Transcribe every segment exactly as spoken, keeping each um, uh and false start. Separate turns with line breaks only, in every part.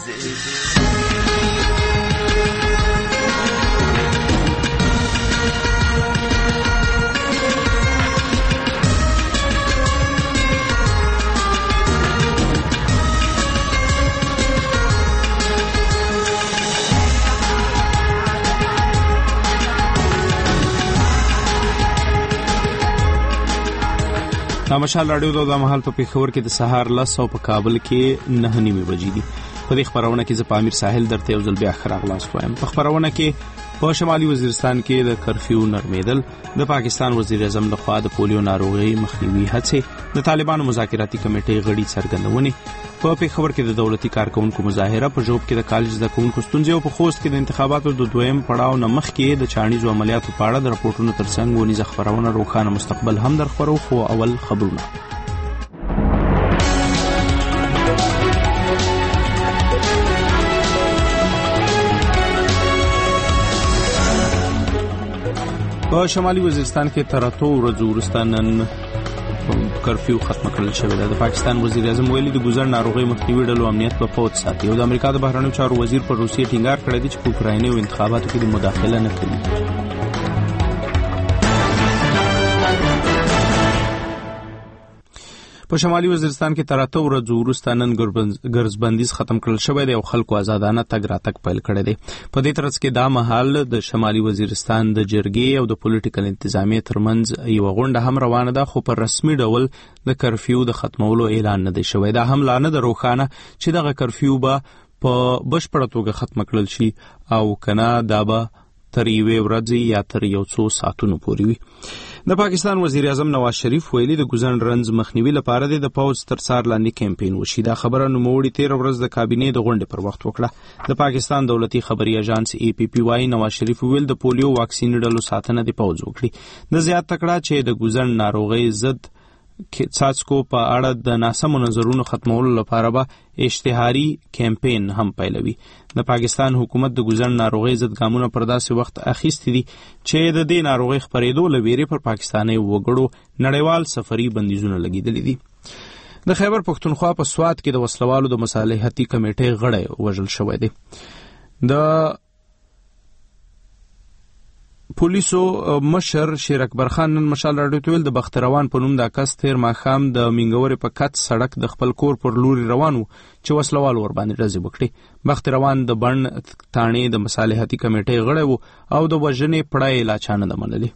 مشال راډیو د مهال په پیښور کې د سهار لس او په کابل کې نه نیمه بجې دي. په دې خبرونه کې زه پامیر ساحل درته یو ځل بیا خراغلاست وایم. په خبرونه کې په شمالي وزیرستان کې د کرفیو نرمیدل، د پاکستان وزیر اعظم لخوا د پولیو ناروغي مخنیوي هڅې، د طالبانو مذاکراتي کمیټې غړي څرګندونې، په پیښور کې د دولتي کارکونکو مظاهره، په ژوب کې د کالج زده کوونکو ستونزې او په خوست کې د انتخاباتو د دویم پړاو نه مخکې د چاڼیزو عملیاتو په اړه د راپورټونو ترڅنګ ونیزه خبرونه روښانه مستقبل هم درخورو. خو اول خبرونه. په شمالي وزیرستان کې تر اتو ورځو وروسته نن کرفیو ختم کړل شوې ده. د پاکستان وزیر اعظم ویلي د ګوزړ ناروغي مخنیوي ډلو امنیت په پوت ساتي او د امریکا د بهرنیو چارو وزیر پر روسیې ټینګار کړی دی چې په اوکرایني انتخاباتو کې د مداخله نه کوي. په شمالي وزیرستان کې تر اته ورځو وروسته نن ګرځبندیز ختم کړل شوی دی او خلکو آزادانه تګ راتګ پیل کړی دی. په دې ترڅ کې دا مهال د شمالي وزیرستان د جرګې او د پولیټیکل انتظامیې ترمنځ یو غونډه هم روانه ده، خو په رسمي ډول د کرفیو د ختمولو اعلان نه دی شوی. دا هم لا نه ده روښانه چې دغه کرفیو به په بشپړه توګه ختم کړل شي او کنه دا به تر یوې ورځې یا تر یو څو ساعتونو پورې وي. د پاکستان وزیر اعظم نواز شریف ویلي د ګوزن رنز مخنیوي لپاره د پوز تر سار لاندې کمپاین وشي. دا خبره نوموړي تیر ورځ د کابینې د غونډې پر وخت وکړه. د پاکستان دولتي خبري اژانس ای پی پی وايي نواز شریف ویل د پولیو واکسین ډلو ساتنه د پوز وکړي. د زیات تکړه چې د ګوزن ناروغي ضد څاڅکو په اړه د ناسمو نظرونو ختمولو لپاره به اشتهاري کمپاین هم پیلوي. د پاکستان حکومت د ګوزن ناروغي ضد ګامونه پر داسې وخت اخیستي دي چې د دې ناروغي خپرېدو له ویرې پر پاکستاني وګړو نړیوال سفري بندیزونه لګیدلي دي. د خیبر پښتونخوا په سوات کې د وسلوالو د مصالحتي کمیټې غړی وژل شوی دی. د پولیسو مشر شیر اکبر خان نن مشال راډیو ته ویل د بختروان په نوم د کس تیر ماښام د مینګورې په کټ سړک د خپل کور پر لوري روان و چې وسلوال ور باندې ډزې وکړي. بختروان د بڼ تاڼې د مصالحتي کمیټې غړی و او د وژنې پړه یې لا چا نه ده منلې.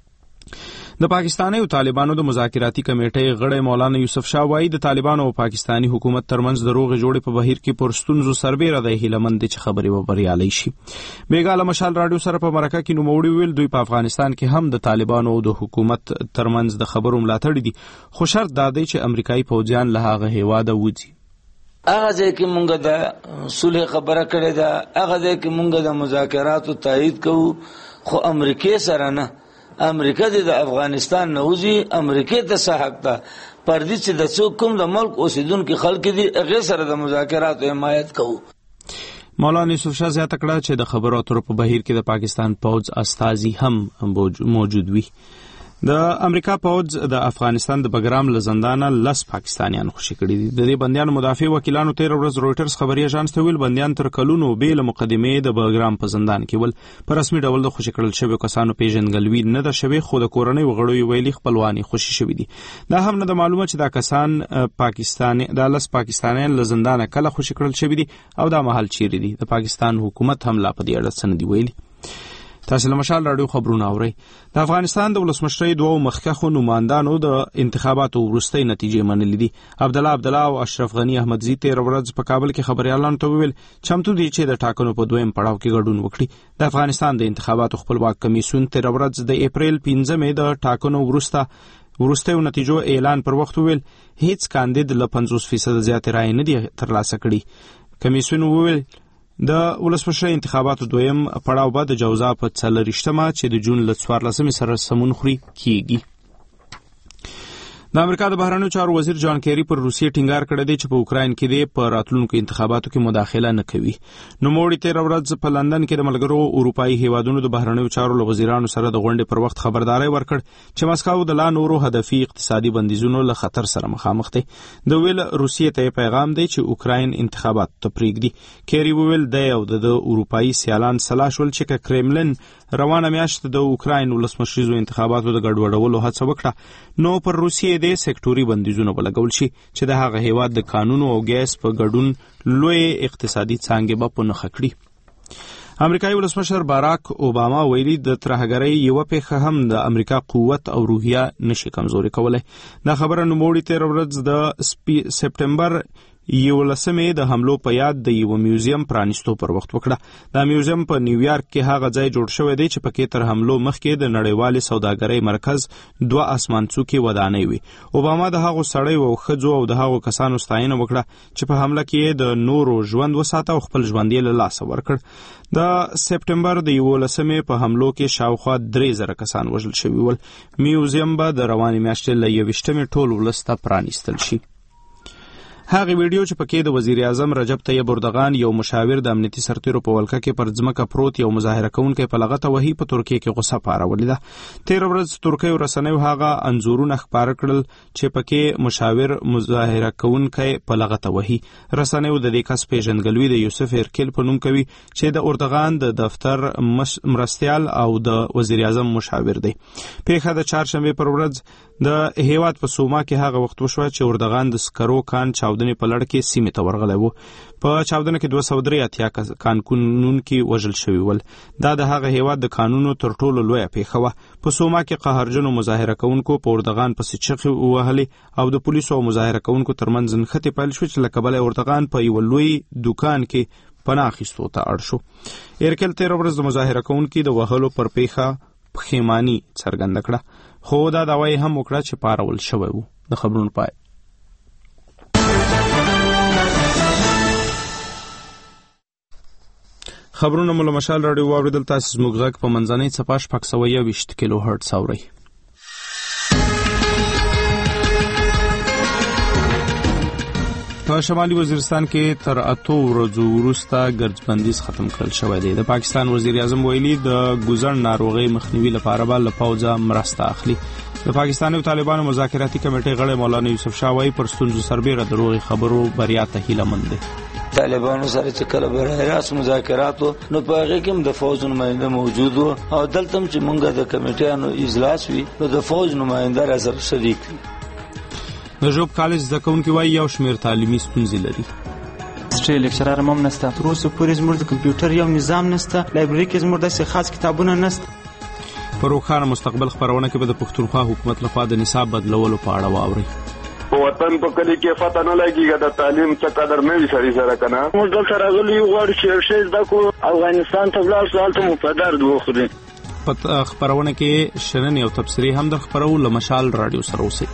د پاکستاني او طالبانو د مذاکراتي کمیټې غړی مولانا یوسف شاه وایي د طالبانو او پاکستاني حکومت ترمنځ د روغې جوړې په بهیر کې پر ستونزو سربیره دی هیلمند چې خبرې و بریالۍ شي. بیګاله مشال راډیو سره په مرکه کې نوموړي ویل دوی په افغانستان کې هم د طالبانو او د حکومت ترمنځ د خبرو ملاتړ دي، خو شرط دا دی چې امریکایي پوځیان له هغه هیواده وځي.
هغه ځای کې مونږ د صلح خبره کړې ده، هغه ځای کې مونږ د مذاکراتو تایید کوو، خو امریکای سره نه. امریکا د افغانستان نوځي، امریکا ته صحت ده پردي چې د څوک کوم د ملک اوسیدونکو خلک دي هغه سره د مذاکراتو حمایت کوو.
مولانا یوسف شاه زیاته کړه چې د خبرو اترو په بهیر کې د پاکستان پوځ استازي هم موجود وي. د امریکا پوځ د افغانستان د بګرام له زندانه لس پاکستانیان خوشي کړي دي. د دې بندیانو مدافع وکیلانو تیر ورځ رويټرز خبري اژانس ته ویل بندیان تر کلونو بیل مقدمې د بګرام په زندان کې ول. په رسمي ډول د خوشي کړل شوی کسانو پیژنګلوي نه ده شوی، خو د کورنۍ وغړو ویلي خپلواني خوشي شوی دي. دا هم نه د معلومه چې دا کسان پاکستاني د لس پاکستانیان له زندانه کله خوشي کړل شوی دي او دا محل چیرې دي. د پاکستان حکومت هم لا په دې اړه څه نه دی ویلي. تاسو له مشال راډیو خبرونه اورئ. د افغانستان د ولسمشرۍ دوه مخکښو نمائندانو د انتخاباتو وروستۍ نتیجې منلې دي. عبدالله عبدالله او اشرف غنی احمدزي تیر ورځ په کابل کې خبريالانو ته وویل چمتو دي چې د ټاکنو په دویم پړاو کې ګډون وکړي. د افغانستان د انتخاباتو خپلواک کمیسیون تیر ورځ د اپریل پنځمې د ټاکنو وروسته وروستیو نتیجو اعلان پر وخت وویل هیڅ کاندید له پنځوس فیصد زیات رایې نه دي ترلاسه کړي. کمیسیون وویل د ولسمشرۍ انتخاباتو دویم پړاو به د جوزا په څلرویشتمه چې د جون له څوارلسمې سره سمون خوري کیږي. د امریکا د بهرنیو چارو وزیر جان کیری پر روسیې ټینګار کړی دی چې په اوکراین کې د په راتلونکو انتخاباتو کې مداخله نه کوي. نو موړي تیر ورځ په لندن کې د ملګرو اروپאי هیوادونو د بهرنیو چارو له وزیرانو سره د غونډې پر وخت خبرداري ورکړ چې مسکو د لا نورو هدفي اقتصادي بندیزونو له خطر سره مخامخ دی. د ویل روسیې ته پیغام دی چې اوکراین انتخابات ته پریږدي. کیری ویل دی او د اروپאי سیالان سلا شول چې کرملن روانه میاشت د اوکراین ولسمشریزو انتخاباتو د ګډوډولو هڅه وکړه نو پر روسیې د سکتوري بندیزونه ولګول شي چې د هغه هیواد د قانون او ګیس په ګډون لوی اقتصادي څانګې به په نښه کړي. امریکایي ولسمشر باراک اوباما ویلي د ترهګرۍ یو پیښه هم د امریکا قوت او روحیه نشي کمزوري کولای. دا خبره نوموړي تیر ورځ د سپټمبر یولسمې د حملو په یاد د یو میوزیم پرانیستو پر وخت وکړه. دا میوزیم په نیویارک کې هغه ځای جوړ شوی دی چې پکې تر حملو مخکې د نړیوالې سوداګرۍ مرکز دوه اسمانڅوکي ودانۍ وي. اوباما د هغو سړیو او ښځو او د هغو کسانو ستاینه وکړه چې په حمله کې د نورو ژوند وساته او خپل ژوند یې له لاسه ورکړ. د سپټمبر د یولسمې په حملو کې شاوخوا درې زره کسان وژل شوي ول. میوزیم به د روانې میاشتې له یویشتمې ټول ولس ته پرانیستل شي. هغه ویډیو چې پکې د وزیر اعظم رجب طیب اردوغان یو مشاور د امنیتي سرتیرو په ولکه کې پر ځمکه پروت یو مظاهره کوونکی په لغته وهي په ترکیه کې غوسه پارولې ده. تیر ورځ ترکیه رسنیو هغه انزورونه خبر کړل چې پکې مشاور مظاهره کوونکی په لغته وهي. رسنیو د دې کس پیژندګلوي د یوسف ارکل په نوم کوي چې د اردوغان د دفتر مرستیال او د وزیر اعظم مشاور دی. پیښه د چهارشنبه پر ورځ د هیواد په سوما کې هغه وخت وشوه چې اردوغان د سکرو کان چاودنې په لړ کې سیمې ته ورغلی و. په چاودنه کې دوه سوه درې اتیا کانکونونکي وژل شوي ول. دا د هغه هیواد د قانونو تر ټولو لویه پیښه وه. په سوما کې قهرجنو مظاهره کوونکو په اردوغان پسې چغې ووهلې او د پولیسو او مظاهره کوونکو ترمنځ نښتې پیل شوې چې له کبله اردوغان په یو لوی دوکان کې پناه اخیستو ته اړ شو. ارکل تیر ورځ د مظاهره کوونکي د وهلو پر پیښه پښیماني څرګنده کړه خو دا دعوی هم وکړه چې پارول شوی وو. د خبرونو پای. خبرونه مو له مشال راډیو واوریدل. تاسو زموږ غږ په منځنۍ څپه شپږ سوه یوویشت کیلو هرټز اورئ. په شمالي وزیرستان کې تر اتو ورځو وروسته ګرځبندیز ختم کړل شوی دی. د پاکستان وزیر اعظم ویلي د ګوزن ناروغۍ مخنیوي لپاره به له پوځه مرسته اخلي. د پاکستان او طالبانو مذاکراتي کمیټې غړی مولانا یوسف شاه وایي پر ستونزو سربیره د روغې خبرو بریا ته هیله دی.
طالبانو سره چې کله به راس مذاکراتو نو په هغه کې د فوج نماینده موجود و او دلته چې مونږه د کمیټیانو اجلاس وي نو د فوج نماینده را سره شریک وي.
د ژوب کالج زده کوونکي وایي یو شمېر تعلیمي ستونزې لري.
سټري لیکچرر هم نشته. تر اوسه پورې زموږ د کمپیوټر یو نظام نشته. لایبرري کې زموږ داسې خاص کتابونه نشته.
په روښانه مستقبل خبرونه کې به د پښتونخوا حکومت لخوا د نصاب بدلولو په اړه واورئ.
وطن په کلی کې فتح نه لګیږي د تعلیم څه قدر نه وي سړي سره کنه.
موږ دلته راغلي یو غواړو چې یو شی زده کړو افغانستان ته ولاړ شو هلته مو په درد وخوري.
په خبرونه کې شننې او تبصرې هم در خپرو. له مشال راډیو سره اوسئ.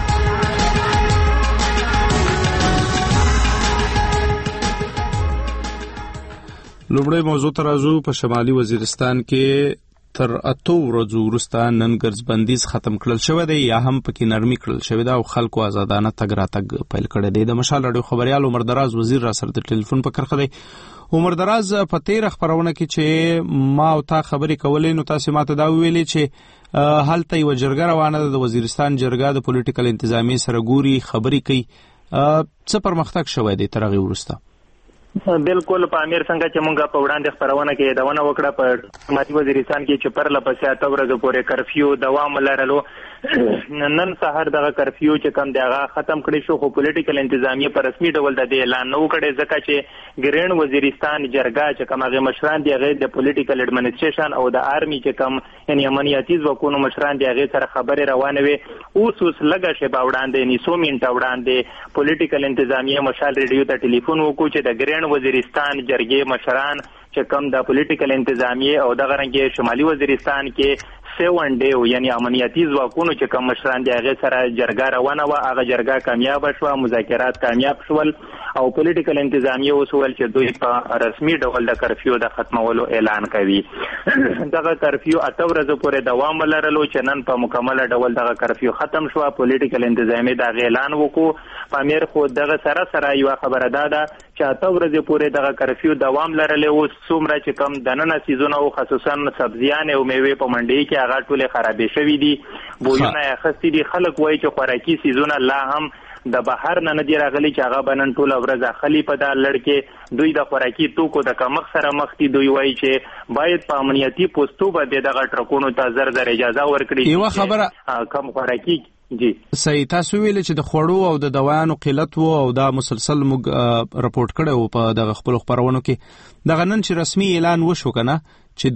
لومړی موضوع ته راځو. په شمالي وزیرستان کې تر اتو ورځو وروسته نن ګرځبندیز ختم کړل شوی دی یا هم پکې نرمي کړل شوې ده او خلکو آزادانه تګ راتګ پیل کړی دی. د مشال راډیو خبریال عمر دراز وزیر را سره د ټلیفون په کرخه دی. عمر دراز، په تیره خبرونه کې چې ما او تا خبرې کولې نو تاسو ماته دا ویلې چې هلته یو جرګه روانه ده، د وزیرستان جرګه د پولیټیکل انتظامی سره ګوري خبرې کوي. څه پرمختګ شوی دی تر هغې وروسته؟
بالکل په امیر څنګه چې مونږه په وړاندې خبرونه کې یادونه وکړه په ماتي وزیرستان کې چې پرله پسې اته ورځې پورې کرفیو دوام لرلو. نن سهار دغه کرفیو چې کم دی هغه ختم کړی شو، خو پولیټیکل انتظامیه په رسمي ډول د دې اعلان نه وکړی ځکه چې ګرین وزیرستان جرګه چې کوم هغه مشران دی هغه د پولیټیکل اډمنسټریشن او د آرمي چې کوم یعنی امنیتي ځواکونو مشران دی هغه سره خبرې روانه وي. اوس اوس لږه شی به وړاندې نیسو منټه وړاندې پولیټیکل انتظامیه مشال ریډیو ته ټلیفون وکړو چې د ګرین وزیرستان جرګې مشران چې کم د پولیټیکل انتظامیه او د غرنګي شمالي وزیرستان کې سیون ډے یعنی امنیتي ځواکونو چې کوم مشران دي هغه سره جرګه روانه و، هغه جرګه کامیاب شوه، مذاکرات کامیاب شول او پولیټیکل انتظامیه وسول چې دوی په رسمي ډول د کرفیو د ختمولو اعلان کوي. دغه کرفیو اته ورځې پورې دوام ولرلو چې نن په مکمله ډول دغه کرفیو ختم شوه. پولیټیکل انتظامیه دا اعلان وکړو. پامیر خو دغه سره سره یو خبره ده چې اته ورځې پورې دغه کرفیو دوام لرلی. اوس څومره چې کم دننه سیزونه او خصوصا سبزیان او میوې په منډي کې هغه ټولې خرابې شوي دي، بویونه یې اخیستي دي. خلک وایي چې خوراکي سیزونه لا هم د بهر نه نه دي راغلي چې هغه به نن ټوله ورځ اخلي په دا لړ کې. دوی د خوراکي توکو د کمښت سره مخ دي. دوی وایي چې باید په امنیتي پوستو باندې دغه ټرکونو ته زر زر اجازه ورکړي.
یوه خبره
کم خوراکي جی
صحیح تاسو ویل چې د خوړو او د دوايانو قلت وو او دا مسلسل موږ راپورټ کړو په دغه خپل خبرونو کې. دغه نن چې رسمي اعلان وشو کنه چې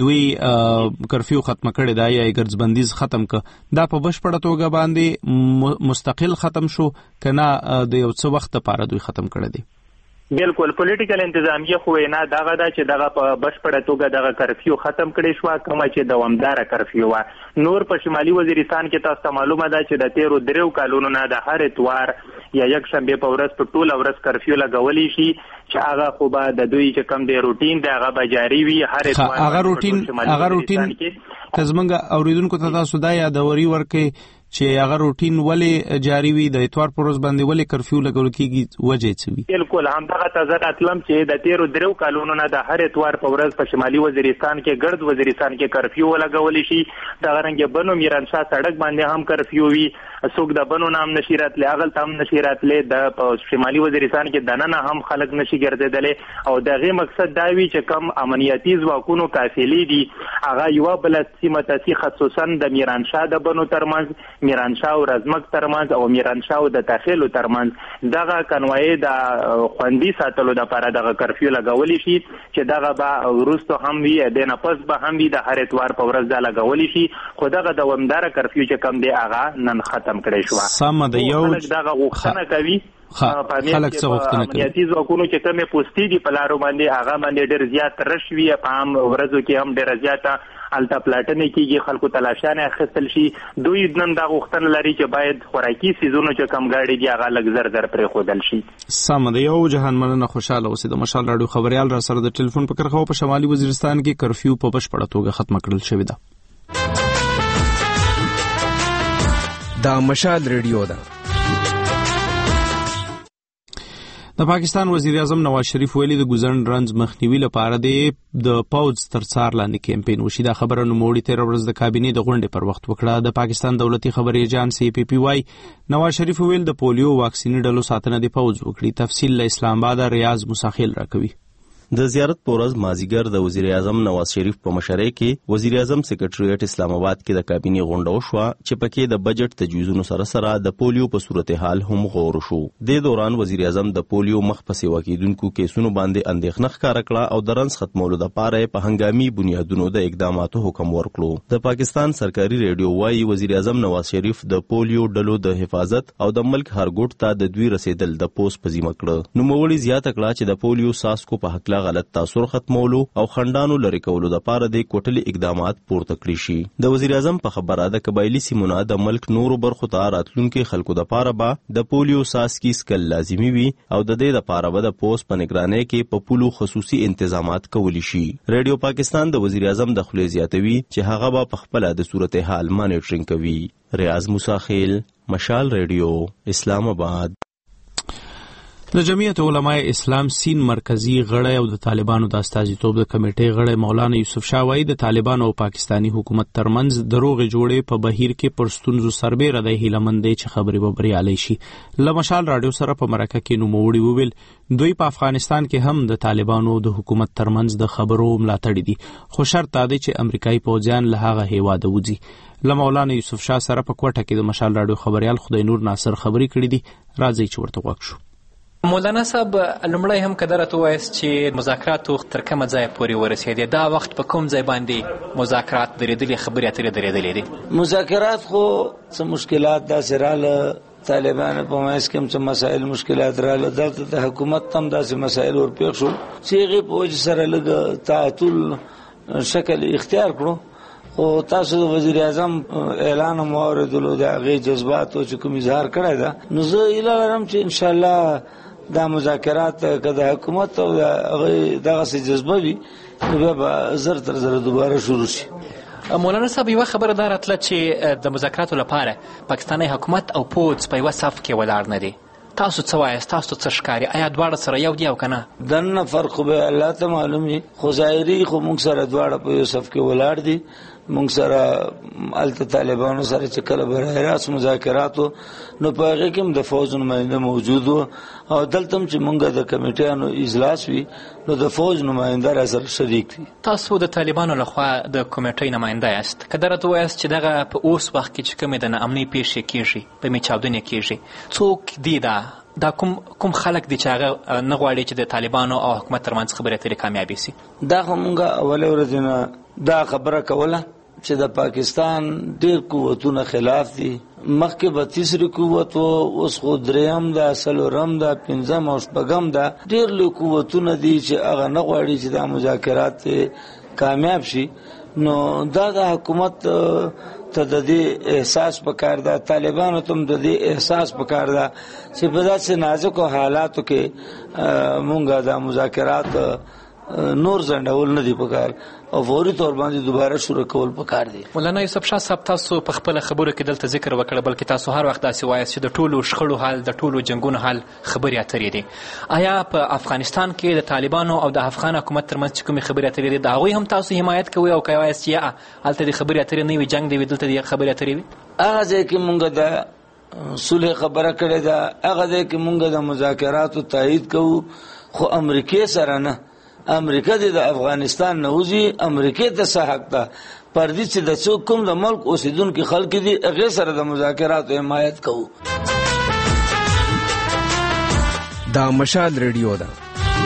دوی کرفیو ختم کړي دا یا ګرځبندیز ختم ک دا په بشپړه توګه باندې مستقل ختم شو کنه د یو څه وخت لپاره دوی ختم کړي دي؟
بالکل پولیټیکل انتظامیه خو نه دغه دا چې دغه په بشپړه توګه دغه کرفیو ختم کړي شو، کومه چې دوامدار کرفیو و. نور په شمالي وزیرستان کې تاسو ته معلومه ده چې د تیرو دریو کالونو نه د هر اتوار یا یک شنبه په ورځ په ټوله ورځ کرفیو لګولی شي چې هغه خو به د دوی چې کم دی روټین دی هغه به جاری وي. هر اتوار
هغه روټین هغه روټین کزمنګ اوریدونکو ته تاسو دا یادوري ورکې چې هغه روټین ولې جاری وي، د اتوار پر ورځ باندې ولې کرفیو لګول کیږي، وجه څه وي؟
بالکل همدغه تازه اتلم چې د تیرو درو کالونو نه د هر اتوار په ورځ په شمالي وزیرستان کې ګرد وزیرستان کې کرفیو لګول شي. د غرنګ بنو میرانشاه سړک باندې هم کرفیو وي، څوک د بنو نام نشي راتلی، اغل تام نشي راتلی. د شمالي وزیرستان کې دننه هم خلک نشي ګرځیدلی او دغه مقصد دا وی چې کم امنیتي ځواکونو قافلې دي هغه یو بل سیمه تاسي خصوصا د میرانشاه د بنو ترمنځ، میرانشاه او رزمک ترمنځ او میرانشاه او د تخیلو ترمنځ دغه کنوای د خوندي ساتلو لپاره دغه کرفیو لګولی شي چې دغه به ورستو هم وي د نه پس به هم وي د هر اتوار په ورځ د لګولی شي. خو دغه دوامدار کرفیو چې کم دی هغه نن ختم کړی شو.
سم د یو
دغه غوښتنه کوي
خلک څه غوښتنه کوي
امنیتي ځواکونو چې کومې پوستې دي په لارو باندې هغه باندې ډېر زیات رش وي، په عام ورځو کې هم ډېره زیاته الته پلاټنې کېږي، خلکو تلاشانې اخیستل شي. دوی نن دا غوښتنه لري چې باید خوراکي څیزونو چې کم ګاډي دي هغه لږ زر زر پرېښودل شي.
سم د یو جهان مننه، خوشاله اوسئ. د مشال راډیو خبريال را سره د ټلیفون په کرخه په شمالي وزیرستان کې کرفیو په بشپړه توګه ختم کړل شوې ده.
دا مشال ریډیو ده.
د پاکستان وزیر اعظم نواز شریف ویلي د ګوزن رنز مخنیوي لپاره د پوز تر څار لاندې کمپاین وشي. دا خبره نوموړي تیر ورځ د کابینې د غونډې پر وخت وکړه. د پاکستان دولتي خبري ایجنسی پی پی واي نواز شریف ویل د پولیو واکسیني ډلو ساتنه د پوز وکړي. تفصیل له اسلام آباد ریاض مساخیل راکوي.
د زیارت پورز مازیګر د وزیر اعظم نواز شریف په مشرۍ کې وزیر اعظم سیکریټریټ اسلام آباد کې د کابینې غونډه وشوه چې پکې د بجټ تجویزونو سره سره د پولیو په صورتحال هم غور شو. د دوران وزیر اعظم د پولیو مخ په سیوا کېدونکو کیسونو باندې اندېښنه ښکاره کړه او د رنځ ختمولو لپاره په هنګامي بنیادونو د اقداماتو حکم ورکړو. د پاکستان سرکاري ریډیو وايي وزیر اعظم نواز شریف د پولیو ډلو د حفاظت او د ملک هر ګوټ ته د دوی رسیدل د پوس په ذمه کړه. نوموړي زیاته کړه چې د پولیو ساسکو په حق لا غلط تاثر ختمولو او خندانو لری کولو د پاره د کوټلي اقدامات پورته کړی شي. د وزیر اعظم په خبره د قبایلی سیمونو د ملک نورو برخو ته راتلونکو خلکو د پاره به د پولیو ساسکی سکل لازمی وي او د دې د پاره به د پوس په نگرانۍ کې په پولو خصوصي انتظامات کولی شي. ریډیو پاکستان د وزیر اعظم د خپل زیاتوي چې هغه به په خپل د صورتحال مانیټرینګ کوي. ریاض مساخیل، مشال ریډیو، اسلام آباد.
د جمعیت علماء اسلام سین مرکزی غړی او د طالبانو د استازیتوب د کمیټې غړی مولانا یوسف شاه وایي د طالبانو او پاکستانی حکومت ترمنځ د روغې جوړې په بهیر کې پر ستونزو سربېره دی هیلهمند دی چې خبرې به بریالۍ شي. له مشال راډیو سره په مرکه کې نوموړي وویل دوی په افغانستان کې هم د طالبانو د حکومت ترمنځ د خبرو ملاتړي دي، خو شرط دا دی چې امریکایي پوځیان له هغه هیواده وځي. له مولانا یوسف شاه سره په کوټه کې د مشال راډیو خبريال خدای نور ناصر خبرې کړې دي. راځي چې ورته غوږ شو.
مولانا صاحب لمړی هم کدرته وایست چې مذاکراتو تر کومه ځای پورې ورسېدې، دا وخت په کوم ځای باندې مذاکرات درېدلې، خبرې اترې درېدلې دي؟
مذاکرات خو څه مشکلات داسې راله، طالبانو په منځ کې هم څه مسایل مشکلات راله، دلته د حکومت هم داسې مسایل ورپېښ شو چې هغې په وجې سره لږ تعطل شکل اختیار کړو خو تاسو د وزیر اعظم اعلان مو اوریدلو د هغه جذبات او کوم اظهار کړی دا نو زه اله لرم چې ان شاء الله دا مذاکرات کده حکومت او هغه دغه څه جذبه وي نو به زر تر زر دوباره شروع شي.
مولانا صاحب یو خبره دار اتله چې د مذاکراتو لپاره پاکستاني حکومت او پوز په یو صف کې ولاړ نه دي. تاسو څه وایاست؟ تاسو څه ښکاري؟ آیا دواړه سره یو دي او کنه؟
دنه فرق به الله ته معلومي، خو ظاهري خو موږ سره دواړه په یو صف کې ولاړ دي. موږ سره الته طالبانو سره چې کله برای راست مذاکراتو نو په هغه کې هم د فوج نماینده موجود وو او دلته هم چې موږ د کمیټیانو اجلاس وي نو د فوج نماینده را سره شریک وي.
تاسو د طالبانو لخوا د کمیټې نماینده یاست، که درته وایاست چې دغه په اوس وخت کې چې کومې د ناامنۍ پیښې کېږي په میچاودنې کېږي څوک دي دا دا کوم کوم خلک دي چې هغه نه غواړي چې د طالبانو او حکومت ترمنځ خبرې اترې کامیابې سي؟
دا خو موږ اولې ورځې نه دا خبره کوله چې د پاکستان ډېر قوتونه خلاف دي. مخکې به تیسری قوت و، اوس خو دریم ده، څلورم ده، پنځم او شپږم ده. ډېر لوی قوتونه دي چې هغه نه غواړي چې دا مذاکرات کامیاب شي. نو دا د حکومت ته د دې احساس پکار ده، طالبانو ته هم د دې احساس پکار ده چې په داسې نازکو حالاتو کې مونږ دا مذاکرات نور ځنډول نه دي پکار او فوري تور باندې دوباره شروع کول پکار دي.
مولانا یوسف شاه صاحب تاسو په خپل خبرو کې دلته ذکر وکړ، بلکې تاسو هر وخت داسې وایاست چې د ټولو شخړو حل د ټولو جنگونو حل خبرې اترې دي. آیا په افغانستان کې د طالبانو او د افغان حکومت ترمنځ چې کومې خبرې اترې دي د هغوی هم تاسو حمایت کوئ او که وایاست یا هلته د خبرې اترې نه وي، جنګ دی وي، دلته د خبرې اترې وي؟
هغه ځای کې مونږ د صلح خبره کړې ده، هغه ځای کې مونږ د مذاکراتو تایید کوو، خو امریکې سره نه. امریکا د افغانستان نوځي، امریکا ته څه حق ده پر دې چې د څوک کوم د ملک اوسیدونکو خلک دي هغه سره د مذاکراتو حمایت کوو.
دا مشال ریډیو ده.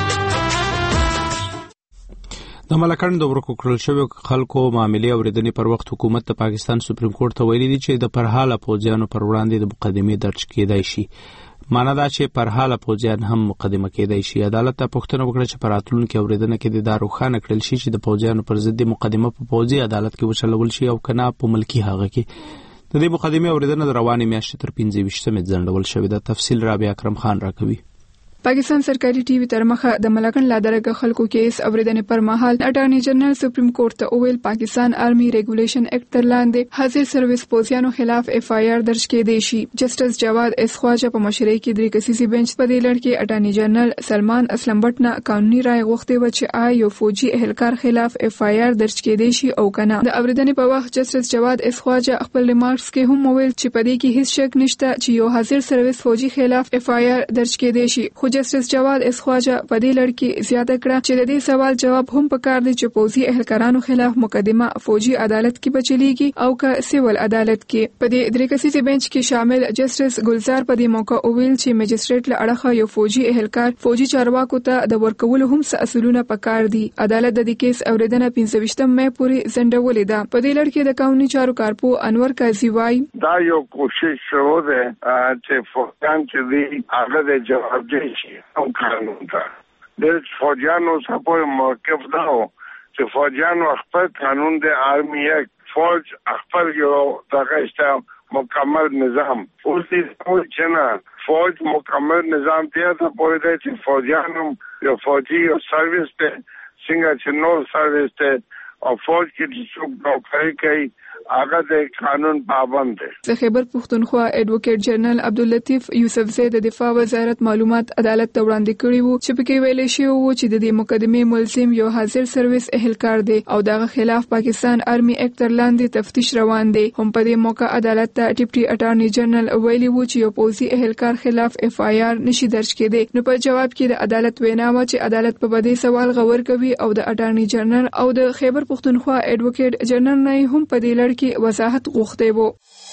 د ملکن د ورکو کړل شوی خلکو معاملې اوریدنې پر وخت حکومت د پاکستان سپریم کورټ ته ویلي دي چې د پرحاله پوځیانو پر وړاندې د مقدمې درج کېدای شي. معنا دا چې پرحاله پوځیان هم مقدمه کېدای شي. عدالت ته پوښتنه وکړه چې په راتلونکي اوریدنه کې د روښانه کړل شي چې د پوځیانو پر ضد مقدمه په پوځي عدالت کې وشلول شي او کنه په ملکی هغه کې. د دې مقدمې اوریدنه د روانې میاشتې تر پنځه ویشتمې ځنډول شوې ده. تفصیل رابعه اکرم خان راکوي.
پاکستان سرکاري ټي وي تر مخه د ملکن لادرګه خلکو کیس اوریدنې پر مهال اټارنی جنرال سپریم کورټ ته ویل پاکستان آرمي ریګولیشن ایکټ تر لاندې حاضر سرویس پوځیانو خلاف اف آی آر درج کېدې شي. جسټس جواد اسخواجه په مشرۍ کې درې کسیزي بنچ په دې لړ کې اټارنی جنرال سلمان اسلم بټ نه قانوني رائے غوښتې و چې آیا یو فوجي اهلکار خلاف اف آی آر درج کېدې شي او کنه. د اوریدنې په وخت جسټس جواد اسخواجه خپل ریمارکس کې هم ویل چې په دې کې هیڅ شک نشته چې یو حاضر سرویس فوجي خلاف اف آی آر درج کېدې شي. خو جسټس جواد اسخواجه په دې لړ کې زیاته کړه چې د دې سوال جواب هم پکار دی چې پوځي اهلکارانو خلاف مقدمه فوجي عدالت کې بچلېږي او که سیول عدالت کې. په دې درې کسیزي بنچ کې شامل جسټس ګلزار په دې موقع ویل چې مجستریټ له اړخه یو فوجي اهلکار فوجي چارواکو ته د ورکولو هم څه اصولونه پکار دي. عدالت د دې کیس اوریدنه پنځه ویشتم مې پورې ځنډولې ده. په دې لړ کې د قانوني چارو کارپو انور قاضي وایي
دا یو کوشش شروع ده چې فوجان چې دی هغه د جوابدهي شي او قانون ته د فوجانو سپور موقف دا و چې فوجانو خپل قانون د آرمی یک فوج خپل یو دغه مکمل نظام اوس دې چې نه فوج مکمل نظام دی ته پورې دی چې فوجانو یو فوجي او سرویس ته څنګه چې نور سرویس ته او فوج کې د څوک نوکري کوي هغه د قانون پابند دی.
د خیبر پښتونخوا ایڈوکیټ جنرال عبداللطیف یوسفزی د دفاع وزارت معلومات عدالت ته وړاندې کړي وو چې پکې ویل شوی وو چې د دې مقدمې ملزم یو حاضر سرویس اهلکار دی او دغه خلاف پاکستان آرمي ایکټ تر لاندې تفتیش روان دی. هم په دې موقع عدالت ته ډیپټي اټارنی جنرال ویلي وو چې یو پوځي اهلکار خلاف اف آی آر نشي درج کېدی. نو په جواب کې د عدالت وینا و چې عدالت په دې سوال غور کوي او د اټارنی جنرال او د خیبر پښتونخوا ایڈوکیټ جنرال نه هم په دې لړ کې وضاحت غوښتي وو.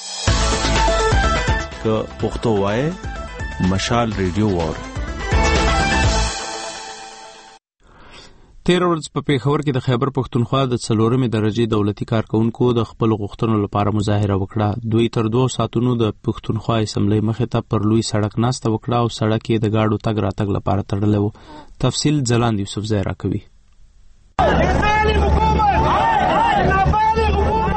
که پښتو وای مشال ریډیو وار.
تیر ورځ په پیښور کې د خیبر پښتونخوا د څلورمې درجه دولتي کارکونکو د خپل غوښتنو لپاره مظاهره وکړه. دوی تر دوه ساعتونو د پښتونخوا اسمبلی مخې ته پر لوی سړک ناسته وکړه او سړک یې د گاډو تګ راتګ لپاره تړلی و. تفصیل ځلاند یوسفزی راکوي.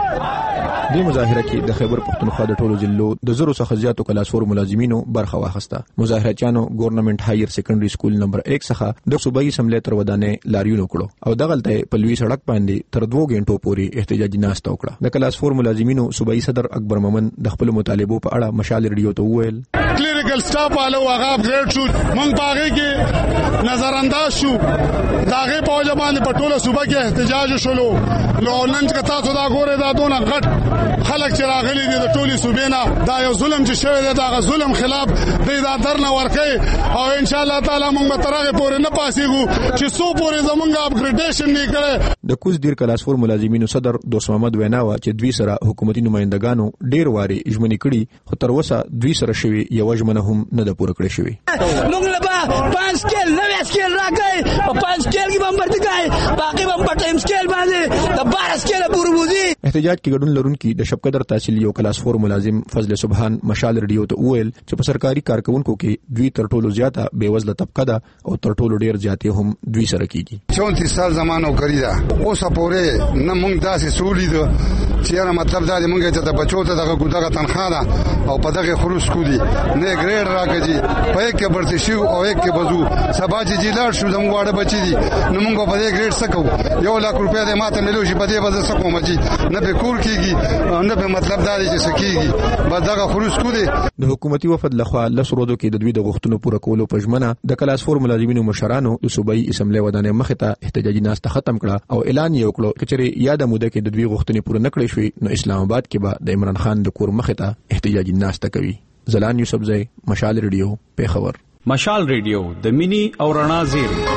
د مظاهره کې د خیبر پختونخوا د ټولو ضلعو د زرو څخه زیاتو کلاس فور ملازمینو برخه واخیسته. مظاهرچیانو ګورنمنت هایر سیکنډري سکول نمبر یک څخه د صوبایي اسمبلی تر ودانې لاریون وکړو او دغلته په لوی سړک باندې تر دوه غنټو پورې احتجاجي ناسته وکړه. د کلاس فور ملازمینو صوبایي صدر اکبر مومن د خپل مطالبو په اړه مشال ریډیو ته وویل
کلینیکل سټاف والو هغه اپګریډ شو، موږ باغې کې نظر انداز شو، داغه په وجه باندې په ټوله صوبه کې احتجاج شولو. نو نن چې تاسو دا ګوره دا دونه غټ خلک چې راغلي دي د ټولي صوبې نه، دا یو ظلم چې شوی دی، دا ظلم خلاف دی، دا درنه ورکړي او ان شاء الله تعالی موږ به ترغه پورې نه پاسېږو چې سو پورې زمونږ اپګریډیشن نه کړي.
د کوز دیر کلاس فور ملازمینو صدر دوست محمد ویناوه چې دوی سره حکومتي نمائندګانو ډیر واري ژمنې کړي، خو تر اوسه دوی سره شوی یو ژمنه هم نه ده پوره کړې شوې.
موږ له پنځ سکیل نوې سکیل راکړي او پنځ سکیل کې هم ورته کوي، باقي هم په ټیم سکیل باندې د بارہ سکیل پورې وځي.
احتجاج کې ګډون لرونکي د شپقدر تحصیل یو کلاس فور ملازم فضل سبحان مشال ریډیو ته وویل چې په سرکاري کارکونکو کې دوی تر ټولو زیاته بیوزله طبقه ده او تر ټولو ډیر زیاتې هم دوی سره کیږي.
چونتیس سال زمانو کړی دا اوسه پورې نه موږ داسې سولې ده چې نه مطلب دا دی موږ ته د بچو ته دغه ګډه تنخواه ده او په دغه خروج کو دي نه ګریډ راکړي په یک کې برته شو او یک کې بزو سبا چې جیلار شو زموږ واړه بچی دي نو موږ په دې ګریډ سکو یو لک روپیا د ماته ملو شي په دې بزه سکو مچی نه به کور کیږي نه به مطلب دا دی چې سکیږي بس دغه خروج کو دي.
د حکومتي وفد لخوا لسرودو کې د دوی د غوښتنو پوره کولو په ژمنه د کلاس فور ملازمینو مشرانو د صوبایي اسمبلی ودانې مخې ته احتجاجي ناسته ختم کړه او اعلان یې وکړ چې چېرې یاده موده کې د دوی غوښتنې پوره نه کړې شوې نو اسلام آباد کې به د عمران خان د کور مخې ته احتجاجي ناسته کوي. زلان یوسفزئی، مشال ریډیو، پیښور.
مشال ریډیو د مینی او رڼا زیری.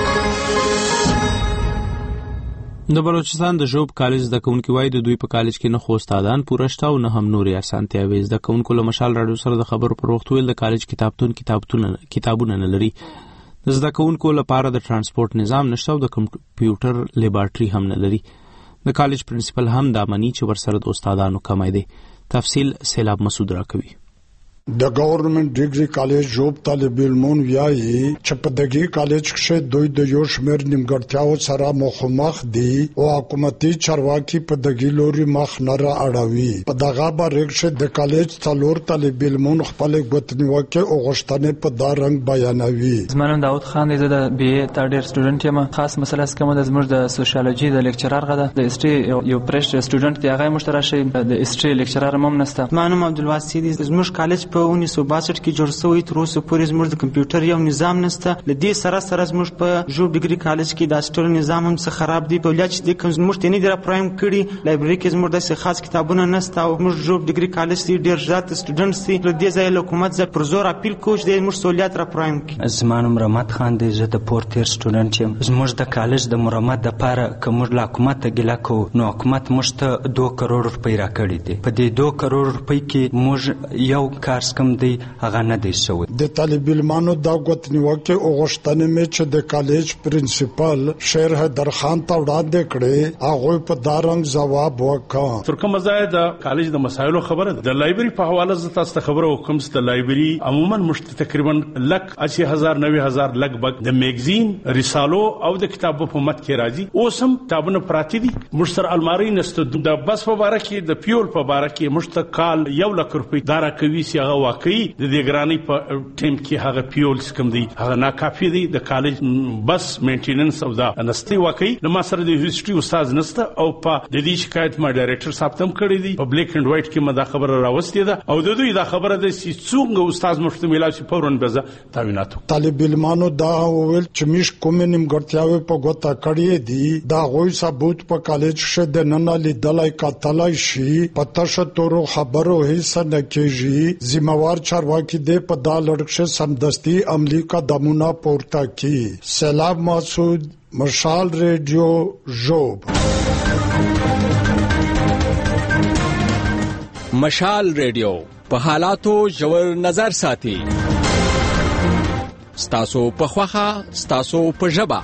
د بلوچستان د ژوب کالج د کونکو وای د دوی په کالج کې نه خو استادان پوره شته او نه هم نوري اسانتیاوي د کونکو له مشال راډیو سره د خبرو پر وخت ویل د کالج کتابتون کتابتون کتابونه نه لري. د زده کوونکو لپاره د ترانسپورت نظام نشته او د کمپیوټر لیبارټري هم نه لري. د کالج پرنسپل هم دا مني چې ورسره د استادانو کمی دی. تفصیل سیلاب مسعود راکوي.
د گورنمنت ډیګري کالج جوب طالب علمون ویایي چې په دغه کالج کې دوی د یو شمېر نیمګړتیاو سره مخامخ دي او حکومتي چارواکي په دغه لوري مخ نه را اړوي. په دغه باندې چې د کالج څلور طالب علمون خپل غوښتنې او غوښتنې په دا رنګ بیانوي.
زمانم داود خان د بي اي تاډر سټوډنټ یم، خاص مسله کوم د زموږ د سوشیالوجي د لیکچرر غده د هستري یو پرش سټوډنټ دی هغه مشترک د هستري لیکچرر هم نسته. مانم عبدالواسي د زموږ کالج په اونیس سو باسټ کې جوړ شوی تر اوسه پورې زموږ د کمپیوټر یو نظام نشته. لدې سره سره زموږ په جوب ډیګري کالج کې د اسټور نظام هم څه خراب دی. په لږ د کوم زموږ ته نه دی پرایم کړي لایبرری کې زموږ د خاص کتابونه نشته او موږ جوب ډیګري کالج کې ډیر زیات سټوډنټس دي. لدې ځای حکومت ز پر زور اپیل کوي د موږ سہولیت را پرایم کړي.
زمانم رحمت خان دی زه د پورتیر سټوډنټ یم. زموږ د کالج د مرمت د پاره کوم لا حکومت ګلا کو نو حکومت موږ ته دوه کروڑ روپۍ را کړي دي. په دې دوه کروڑ روپۍ کې موږ یو کار کم دی هغه نه دی شوی.
د طالب علمانو دا غوښتنې او غوښتنې مې چې د کالج پرنسپل شیر حیدر خان ته وړاندې کړې هغه په دارنګ جواب وکړ.
تر کومه ځای د کالج د مسایلو خبره د لایبرری په حواله ز تاسو ته خبره وکم چې د لایبرری عموما مشت تقریبا لک اسی هزار نوي هزار لګ بګ د میگزین رسالو او د کتابو په مت کې راځي. اوسم کتابونه پراتی دي مشتر الماری نست د بس په باره کې د پیول په باره کې مشتقال یو لک روپۍ دارا کوي سی هغه واقعي د دې ګرانی په ټیم کې هغه پیول سکم دی هغه ناکافي دی. د کالج بس مینټیننس او دا نستی واقعي نو ما سره د هیستوري استاد نسته او په د دې شکایت ما ډایریکټر صاحب تم کړی دی. په بلیک اینڈ وایټ کې ما دا خبره راوستي ده او د دوی دا خبره ده چې څنګه استاد مشتمل شي فورن بزه تعوینات.
طالب علمانو دا ویل چې مش کوم نیمګړتیاوي په ګوتا کړی دي دا غوي ثبوت په کالج شه د نن لیدلای کاتلای شي پته شتورو خبرو هیڅ نه کیږي. ذمہوار چارواکي دې په دا لړکشه سمدستي عملی قدمونه پورته کی. سیلاب مسعود، مشال ریډیو، ژوب.
مشال ریډیو په حالاتو ژور نظر ساتي. ستاسو په خوخه ستاسو په ژبه.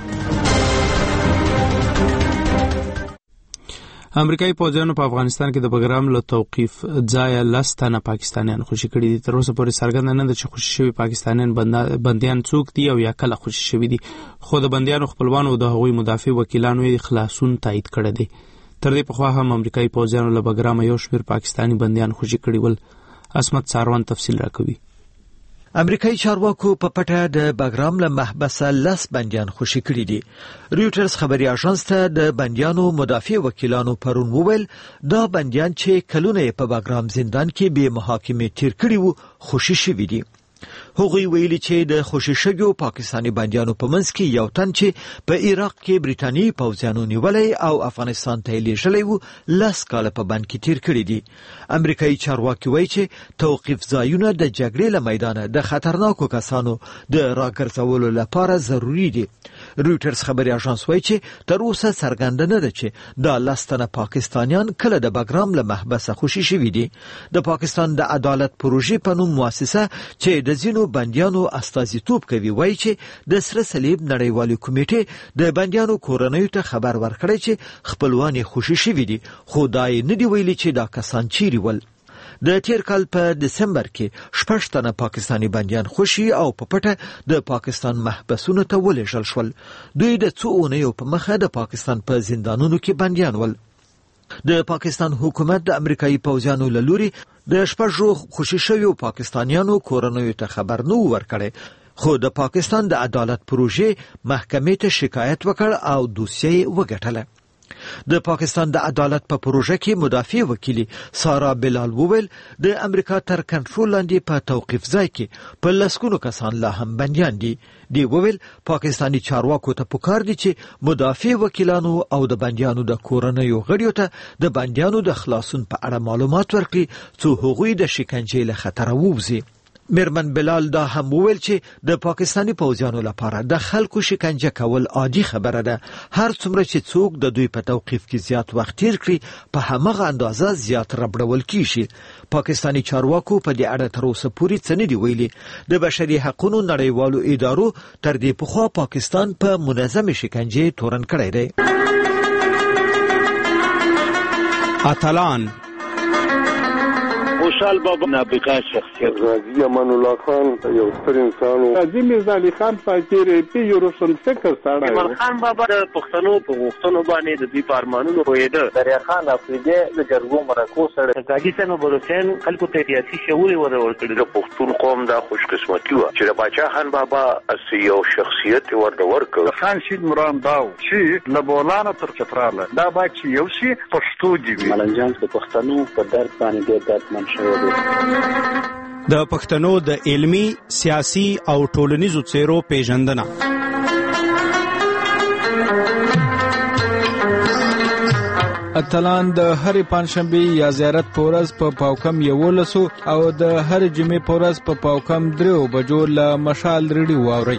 امریکایي پوځیانو په افغانستان کې د بګرام له توقيف ځای لستانه پاکستانیان خوشي کړي دي. تر اوسه پورې څرګنده نه ده چې خوشي شوي پاکستانیان بنديان څوک دي او یا کله خوشي شوي دي، خو د بنديانو خپلوانو او د هغوی مدافع وکیلانو یې خلاصون تایید کړی دی. تر دې پخوا هم امریکایي پوځیانو له بګرامه یو شمېر پاکستاني بندیان خوشي کړي ول. عصمت ساروان تفصیل راکوي.
امریکایي چارواکو په پټه د بګرام له محبسه لس بندیان خوشي کړي دي. رویټرز خبري اژانس ته د بندیانو مدافع وکیلانو پرون وویل دا بندیان چې کلونه په بګرام زندان کې بې محاکمې تیر کړي وو خوشي شوي دي. هغوی ویلي چې د خوشي شویو پاکستاني بندیانو په منځ کې یو تن چې په عراق کې برېټانیي پوځیانو نیولی او افغانستان ته یې لیږلی و لس کاله په بند کې تیر کړي دي. امریکایي چارواکي وایي چې توقیف ځایونه د جګړې له میدانه د خطرناکو کسانو د راګرځولو لپاره ضروري دي. رویټرز خبري اژانس وایي چې تر اوسه څرګنده نه ده چې دا لس تنه پاکستانیان کله د بګرام له محبسه خوشي شوي دي. د پاکستان د عدالت پروژې په نوم مؤسسه چې د ځینو بندیانو استازیتوب کوي وایي چې د سره صلیب نړیوالې کمیټې د بندیانو کورنیو ته خبر ورکړی چې خپلوان یې خوشي شوي دي، خو دا یې نه دي ویلي چې دا کسان چیرې ول. د تیر کال په دسمبر کې شپږ تنه پاکستاني بندیان خوشي او په پټه د پاکستان محبسونو ته ولېږل شول. دوی د څو اونیو په مخه د پاکستان په زندانونو کې بندیان ول. د پاکستان حکومت د امریکایي پوځیانو له لوري د شپږو خوشي شویو پاکستانیانو کورنیو ته خبر نه ورکړی، خو د پاکستان د عدالت پروژې محکمې ته شکایت وکړ او دوسیه وګټله. د پاکستان د عدالت په پروژه کې مدافع وکیل سارا بلال وویل د امریکا تر کنټرول لاندې په توقیف ځای کې په لسګونو کسان لا هم بندیان دي. دی وویل پاکستاني چارواکو ته پکار دي چې مدافع وکیلانو او د بندیانو د کورنیو غړیو ته د بندیانو د خلاصون په اړه معلومات ورکړي څو هغوی د شکنجې له خطره ووځي. میرمن بلال دا هم وویل چې د پاکستاني پوځیانو لپاره د خلکو شکنجه کول عادي خبره ده. هر څومره چې څوک د دوی په توقیف کې زیات وخت تیر کړي په همغه اندازه زیات ربړول کیږي. پاکستاني چارواکو په دې اړه تر اوسه پورې څه نه دي ویلي. د بشري حقوقو نړیوالو ادارو تر دې پخوا پاکستان په منظمه شکنجې تورن کړی دی.
اتلان
خوشحال بابا نابغه شخصیت
غازی امان الله خان یو ستر انسان و
غازی میرزا علي خان فقیر پی یو روشن فکر سره
ایمان خان بابا د پښتنو په غوښتنو باندې د دې پارمانونو پوهېده.
دریا خان افریدي د جرګو مرکو سره
غازی سنو بروسین خلکو ته سیاسي شعور ورکړي.
د پښتون قوم دا خوش قسمتي و چې د باچا خان بابا اسی یو شخصیت ورته ورکړ.
خان شید مرام داو چې لبولانه تر چتراله دا با چې یو شي پښتو دی وی
ملنجان د پښتنو په درد باندې ډېر درد من
د پښتنو د علمی، سیاسي او ټولنیزو څیرو پیژندنه.
اتلان د هر پنځشنبه یا زیارت پورز په پا پاوکم یولسو او د هر جمعې پورز په پا پاوکم درو بجو له مشال ریډیو واوري.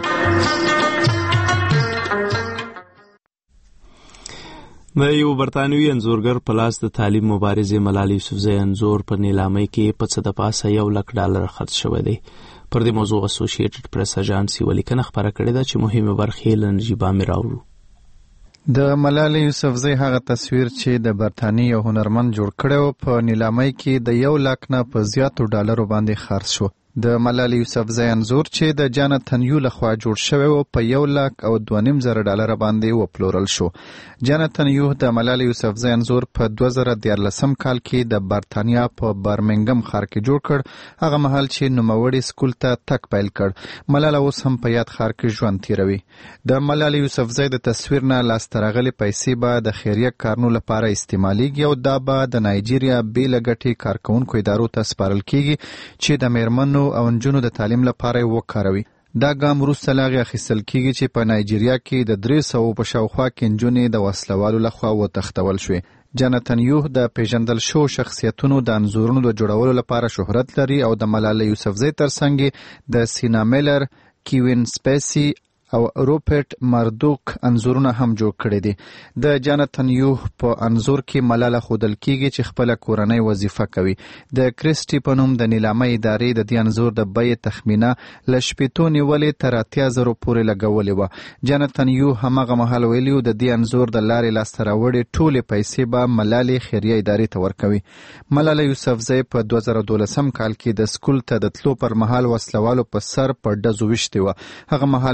د یو برطانوي انځورګر په لاس د تعلیم مبارزې ملالۍ یوسفزۍ انځور په نیلامۍ کې په څه د پاسه یو لک ډالر خرڅ شوی دی. پر دې موضوع اسوسییټډ پریس اژانس یوه لیکنه خپره کړې ده چې مهمه برخې یې له نجیبه مې راوړو.
د ملالۍ یوسفزۍ هغه تصویر چې د برطانیې یو هنرمند جوړ کړی و په نیلامۍ کې د یو لاک نه په زیاتو ډالرو باندې خرڅ شو. د ملالۍ یوسفزۍ انځور چې د جانتن یو لخوا جوړ شوی و په یو لاک او دوه نیم زره ډالر باندې وپلورل شو. جانتن یو د ملالۍ یوسفزۍ انځور په دوه زره دیارلسم کال کې د برطانیا په برمنګم ښار کې جوړ کړ، هغه مهال چې نوموړي سکول ته تګ پیل کړ. ملاله اوس هم په یاد ښار کې ژوند تیروي. د ملالۍ یوسفزۍ د تصویر نه لاسته راغلې پیسې به د خیریه کارونو لپاره استعمالیږي او دا به د نایجیریا بېله ګټې کارکوونکو ادارو ته سپارل کیږي چې د میرمنو او نجونو د تعلیم لپاره وکاروي. دا ګام وروسته له هغې اخیستل کیږي چې په نایجیریا کې د درې سوو په شاوخوا کې نجونې د وسلوالو لخوا وتښتول شوې. جانتن یوه د پیژندل شو شخصیتونو د انځورونو د جوړولو لپاره شهرت لري او د ملالۍ یوسفزۍ ترڅنګ د سینا میلر، کیوین سپیسی او روپرټ مردوک انځورونه هم جوړ کړي دي. د جانتن یوه په انځور کې ملاله ښودل کیږي چې خپله کورنۍ وظیفه کوي. د کریسټي په نوم د نیلامۍ ادارې د دې انځور د بیې تخمینه له شپېتو نیولې تر اتیا زرو پورې لګولې وه. جانتن یوه هماغه مهال ویلي و د دې انځور د لارې لاسته راوړې ټولې پیسې به ملالې خیریه ادارې ته ورکوي. ملاله یوسفزۍ په دوه زره دولسم کال کې د سکول ته د تلو پر مهال وسلوالو په سر په ډزو ویشتې وه. هغه مهال نوموړي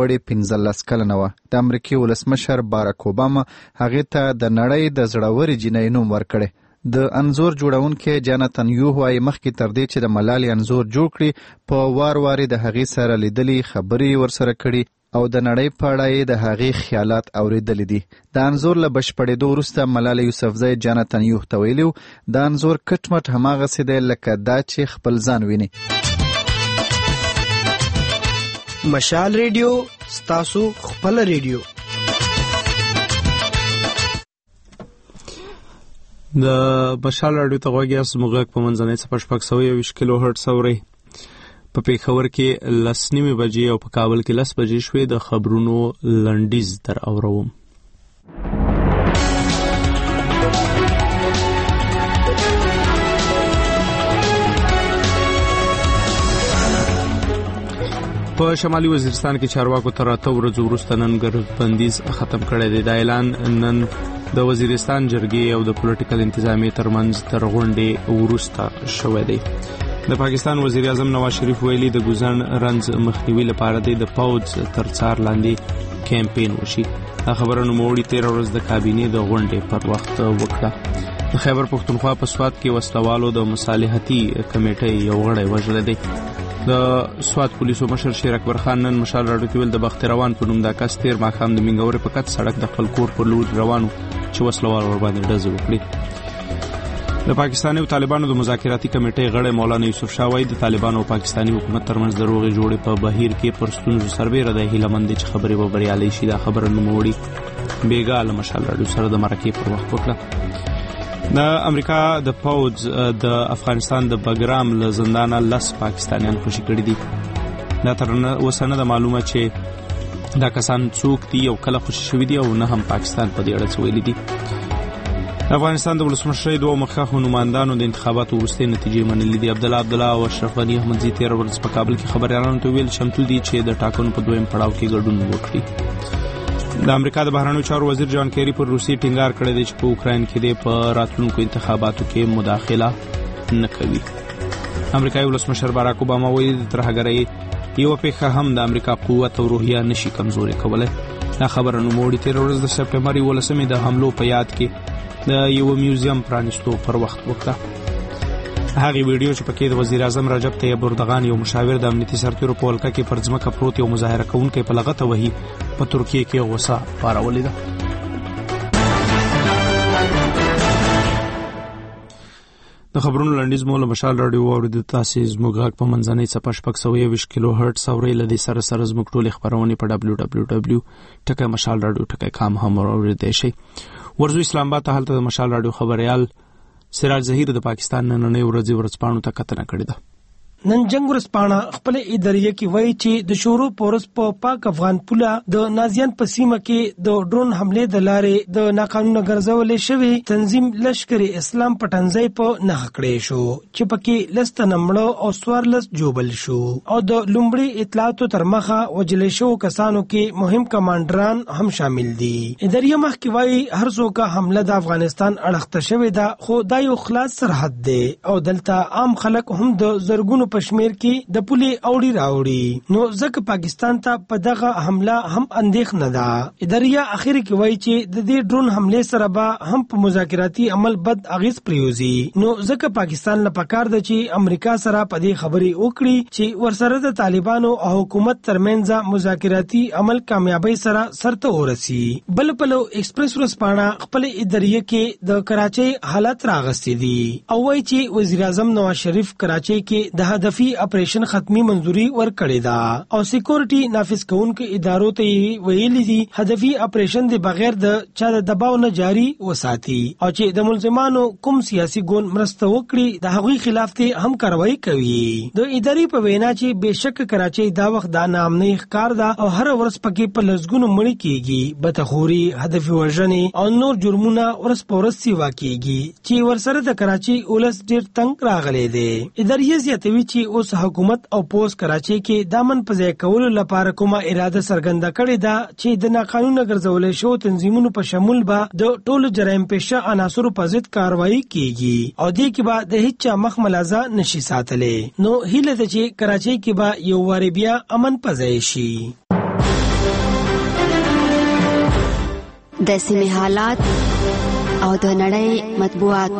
وړې پنځلس کلنه وه. د امریکې ولسمشر باراک اوباما هغې ته د نړۍ د زړورې جینۍ نوم ورکړی. د انځور جوړونکی جاناتن یو وایي مخکې تر دې چې د ملالۍ انځور جوړ کړي په وار وارې د هغې سره لیدلي خبرې ورسره کړي او د نړۍ په اړه یې د هغې خیالات اورېدلی دي. د انځور له بشپړېدو وروسته ملالۍ یوسفزۍ جاناتن یو ته ویلي و د انځور کټ مټ هماغسې دی لکه دا چې خپل ځان ویني.
مشال ریډیو ستاسو خپل ریډیو.
د مشال راډیو ته غوږ یاست. زموږ غږ په منځنۍ څپه شپږ سوه یوویشت کیلو هرټز اورئ. په پېښور کې لس نیمې بجې او په کابل کې لس بجې شوې. د خبرونو لنډیز در اوروم. په شمالي وزیرستان کې چارواکو تر اته ورځو وروسته نن ګرځبندیز ختم کړی دی. دا اعلان نن د وزیرستان جرګې او د پولیټیکل انتظامیې ترمنځ تر غونډې وروسته شوی دی. د پاکستان وزیر اعظم نواز شریف ویلي د ګوزن رنځ مخنیوي لپاره د پوځ تر څار لاندې کمپاین وشي. دا خبره نوموړي تېره ورځ د کابینې د غونډې پر وخت وکړه. د خیبر پښتونخوا په سوات کې وسلوالو د مصالحتي کمیټې یو غړی وژلی دی. د سوات پولیسو مشر شیر اکبر خان نن مشال راډیو کې ویل د بخت روان په نوم دا کس تېر ماښام د مینګورې په کټ سړک د خپل کور پر لور روانو چې وسلوال ورباندې ډزې وکړي. د پاکستاني او طالبانو د مذاکراتي کمیټې غړی مولانا یوسف شاه وایي د طالبانو او پاکستاني حکومت ترمنځ د روغې جوړې په بهیر کې پر ستونزو سربیره دی. هیله مند دی چې خبرې به بریالۍ شي. دا خبره نوموړي بېګا له مشال راډیو سره د مرکې پر وخت وکړه. د امریکا د پوځ د افغانستان د بګرام له زندانه لس پاکستانیان خوشي کړي دي. دا تر اوسه نه ده معلومه چې دا کسان څوک دي او کله خوشي شوي دي او نه هم پاکستان په دې اړه څه ویلي دي. د افغانستان د ولسمشرۍ دوه مخکښو نمایندانو د انتخاباتو وروستۍ نتیجې منلي دي. عبدالله عبدالله او اشرف غني احمدزي تېره ورځ په کابل کې خبریالانو ته ویل چمتو دي چې د ټاکنو په دویم پړاو کې ګډون وکړي. د امریکا د بهرنیو چارو وزیر جان کیری پر روسي ټینګار کړی دی چې په اوکراین کې د په راتلونکو انتخاباتو کې مداخله نه کوي. امریکایي ولسمشر باراک اوباما وایي د ترهګرۍ یوه پیښه هم د امریکا قوت او روحیه نشي کمزوري کولی. دا خبره نوموړي تېره ورځ د سپټمبر یولسمې د حملو په یاد کې د یوه میوزیم پرانیستو پر وخت وکړه. هغې ویډیو چې پکې د وزیر اعظم رجب طیب اردغان یو مشاور د امنیتي سرتیرو په ولکه کې پر ځمکه پروت یو مظاهره کوونکی په لغته وهي په ترکیه کې غوسه پارولې ده. د خبرونو لنډیز مو له مشال راډیو واورېدو. تاسې زموږ غږ په منځنۍ څپه شپږ سوه یوویشت کیلو هرټز اورئ. له دې سره سره زموږ ټولې خپرونې په ډبلیو ډبلیو ډبلیو ټکی مشال راډیو ټکی کام هم اورېدی شئ. ورځو اسلام آباد ته هلته د مشال راډیو خبریال سراج ظهیر د پاکستان نننۍ ورځې ورځپاڼو ته کتنه کړې ده.
نن جنگ ورځپاڼه خپل اداریه کې وایي چې د شورو پورس په پاک افغان پوله د نازیان په سیمه کې د ډرون حمله د لارې د ناقانونه ګرځولې شوی تنظیم لشکر اسلام پټنځي په نه کړې شو چې پکې لست نمړو او سوارلس جوبل شو او د لومړي اطلاعاتو تر مخه وجلې شو کسانو کې مهم کمانډران هم شامل دي. اداریه مخ کې وایي هر څوک حمله د افغانستان اړخته شوی ده خو دا یو خلاص سرحد دی او دلته عام خلک هم د زرګونو پشمیر کې د پولې اوړي راوړي نو ځکه پاکستان ته په دغه حمله هم اندېښنه ده. اداریه اخر کې وایي چې د دې ډرون حمله سره به هم په مذاکراتي عمل بد اغیز پریوزي نو ځکه پاکستان له پکار ده چې امریکا سره په دې خبرې وکړي چې ورسره د طالبانو او حکومت ترمنځ مذاکراتي عمل کامیابی سره سرته ورسي. بل پلو ایکسپریس ورځپاڼه خپل اداریه کې د کراچۍ حالت راغستې دي او وایي چې وزیر اعظم نواز شریف کراچۍ کې د هدفي اپریشن ختمي منظوري ورکړې ده او سکیورټي نافذ کوونکو ادارو ته ویلي دي هدفي اپریشن د بغیر د چا د دباو نه جاری وساتي او چې د ملزمانو کوم سیاسي ګوند مرسته وکړي د هغوی خلاف ته هم کاروایی کوي. د ادارې په وینا چې بهشکه کراچۍ دا وخت د نامنۍ ښکار ده او هر ورځ پکې په لسګونو مړي کیږي بدخوري هدفي وژنې او نور جرمونه ورځ په ورځ سیوا کیږي چې ورسره د کراچۍ ولس ډیر تنگ راغلی دی. ادارې زیاتوي چې اوس حکومت او پوس کراچۍ کې دامن په ځای کولو لپاره کومه اراده څرګنده کړې ده چې د ناقانونه ګرځولې شو تنظیمونو په شمول به د ټولو جرایم پیشه عناصرو په ضد کاروایی کیږي او دې کې به د هیڅ چا مخ ملازه نشي ساتلې. نو هیله ده چې کراچۍ کې به یو واری بیا امن په ځای شي.
د سیمې حالات او د نړۍ مطبوعات.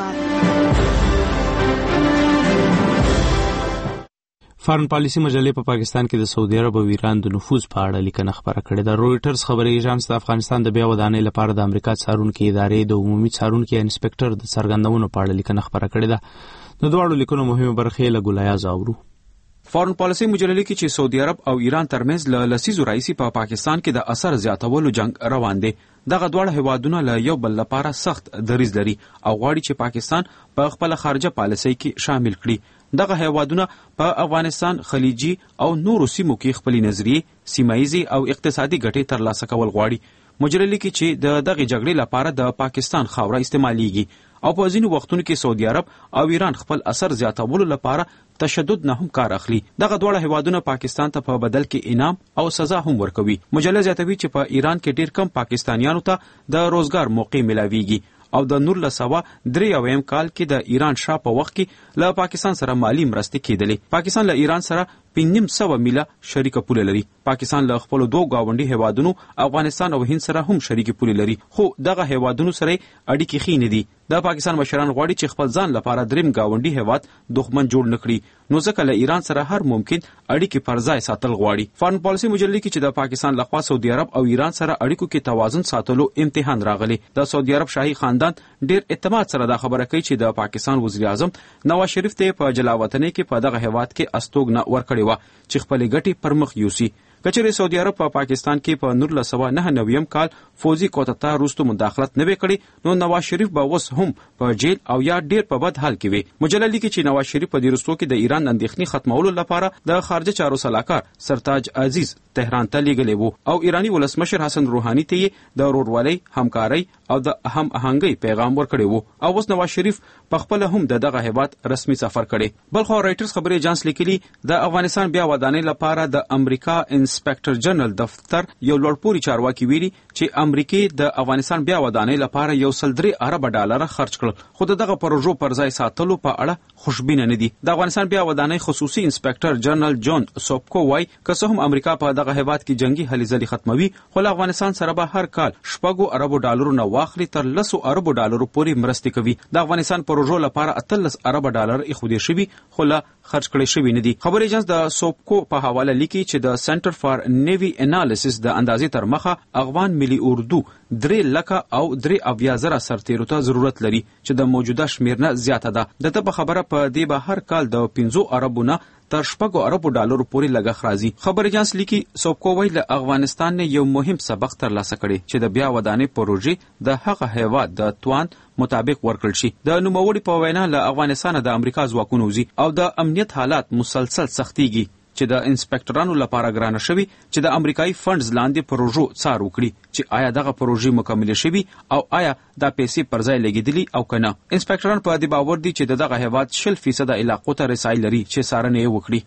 فارن پالیسی مجلې په پاکستان کې د سعودي عرب او ایران د نفوذ په اړه لیکنه خبره کړې ده. رويټرز خبري ایجنس د افغانستان د بیا ودانۍ لپاره د امریکا څارونکي ادارې د عمومي څارونکي انسپکټر د څرګندونو په اړه لیکنه خبره کړې ده. د دوه لیکنو مهمه برخې له ګولایاز اورو.
فارن پالیسی مجلې کې چې سعودي عرب او ایران ترمنځ له لسیزو راځي په پا پاکستان کې د اثر زیاتولو جنگ روان دی. دغه دواړه هیوادونه له یو بل لپاره سخت دریځ لري او غواړي چې پاکستان په خپل خارجه پالیسۍ کې شامل کړي. دغه هیوادونه په افغانستان، خلیجي او نورو سیمو کې خپل نظریه، سیمایي او اقتصادي ګټې ترلاسه کول غواړي. مجلې کې چې د دغه جګړې لپاره د پاکستان خاوره استعماليږي او په ځینو وختونو کې سعودي عرب او ایران خپل اثر زیاتولو لپاره تشدد نه هم کار اخلي. دغه دواړه هیوادونه پاکستان ته په بدل کې انعام او سزا هم ورکوي. مجله زیاتوي چې په ایران کې ډیر کم پاکستانیانو ته د روزګار موقع ملاويږي او د نور لسوا درې اویم کال کې د ایران شاه په وخت کې له پاکستان سره مالی مرستې کېدلې. پاکستان له ایران سره پنځم سوه میله شریکه پوله لري. پاکستان له خپل دوه گاونډي هیوادونو افغانستان او هند سره هم شریکه پوله لري، خو دغه هیوادونو سره اړیکې ښې نه دي. د پاکستان مشران غواړي چې خپل ځان لپاره دریم گاونډي هیواد دښمن جوړ نکړي، نو ځکه له ایران سره هر ممکن اړیکې پر ځای ساتل غواړي. فارن پالیسی مجلې کې چې د پاکستان لخوا سعودي عرب او ایران سره اړیکو کې توازن ساتلو امتحان راغلی. د سعودي عرب شاهي خاندان ډیر اعتماد سره دا خبره کوي چې د پاکستان وزیر اعظم نواز شریف ته په جلاوطنۍ کې په دغه هیواد کې استوګنه ورکړې و چې خپل ګټې پر مخ یوسي. کچېرې سعودي عرب په پا پاکستان کې په نور لسوا نه نویم کال فوزي کوتتا روستو مداخلت نه وکړي، نو نواز شریف به وس هم په جیل او یا ډیر په بد حال کې وي. مجله لیکي چې نواز شریف په دې روستو کې د ایران اندېښنې ختمولو لپاره د خارجه چارو سلاکار سرتاج عزیز تهران ته لیږلی وو او ایرانی ولسمشر حسن روحاني ته د ورورولۍ، همکارۍ او د هم آهنګۍ پیغام ورکړی وو او اوس نواز شریف په خپل هم د دغه هیواد رسمي سفر کړي. بلخو رایټرز خبري ایجنس لیکلي د افغانستان بیا ودانۍ لپاره د امریکا انسپکټر جنرال دفتر یو لوړپوړي چارواکي ویلي چې امریکای د افغانستان بیا ودانۍ لپاره یو سل درې ارب ډالر خرج کړل، خو دغه پروژو پر ځای ساتلو په اړه خوشبینه نه دي. د افغانستان بیا ودانۍ خصوصي انسپکټر جنرال جون سوپکو وای که څه هم امریکا په دغه هیواد کې جنگي هلې ځلې ختموي، خو له افغانستان سره به هر کال شپږو اربو ډالرو نه واخلي تر لسو اربو ډالرو پورې مرستې کوي. د افغانستان پروژو لپاره اتلس ارب ډالر ایښودل شوي خو لا خرج کړي شوي نه دي. خبري ایجنس د سوپکو په حواله لیکي چې د سنټر فار نیوی انالیسس د اندازې تر مخه افغان ملي اردو درې لکه او درې اویا زره سرتیرو ته ضرورت لري چې د موجوده شمیر نه زیاته ده. دته په خبره په دې به هر کال د پنځو اربو نه تر شپږو اربو ډالرو پورې لګښت راځي. خبر ایجنس لیکي سوپکو وایي له افغانستان نه یو مهم سبق ترلاسه کړي چې د بیا ودانۍ پروژې د هغه هیواد د توان مطابق ورکړل شي. د نوموړي په وینا له افغانستان د امریکا ځواکونو وځي او د امنیت حالات مسلسل سختيږي چې د انسپکټرانو لپاره ګرانه شوي چې د امریکایي فنډز لاندې پروژو څار وکړي چې آیا دغه پروژې مکمل شوي او آیا دا پیسې پر ځای لګیدلي او کنه. انسپکټران په دې باور دي چې دغه هیواد شل فیصد علاقو ته رسایي لري چې څارنه یې وکړي.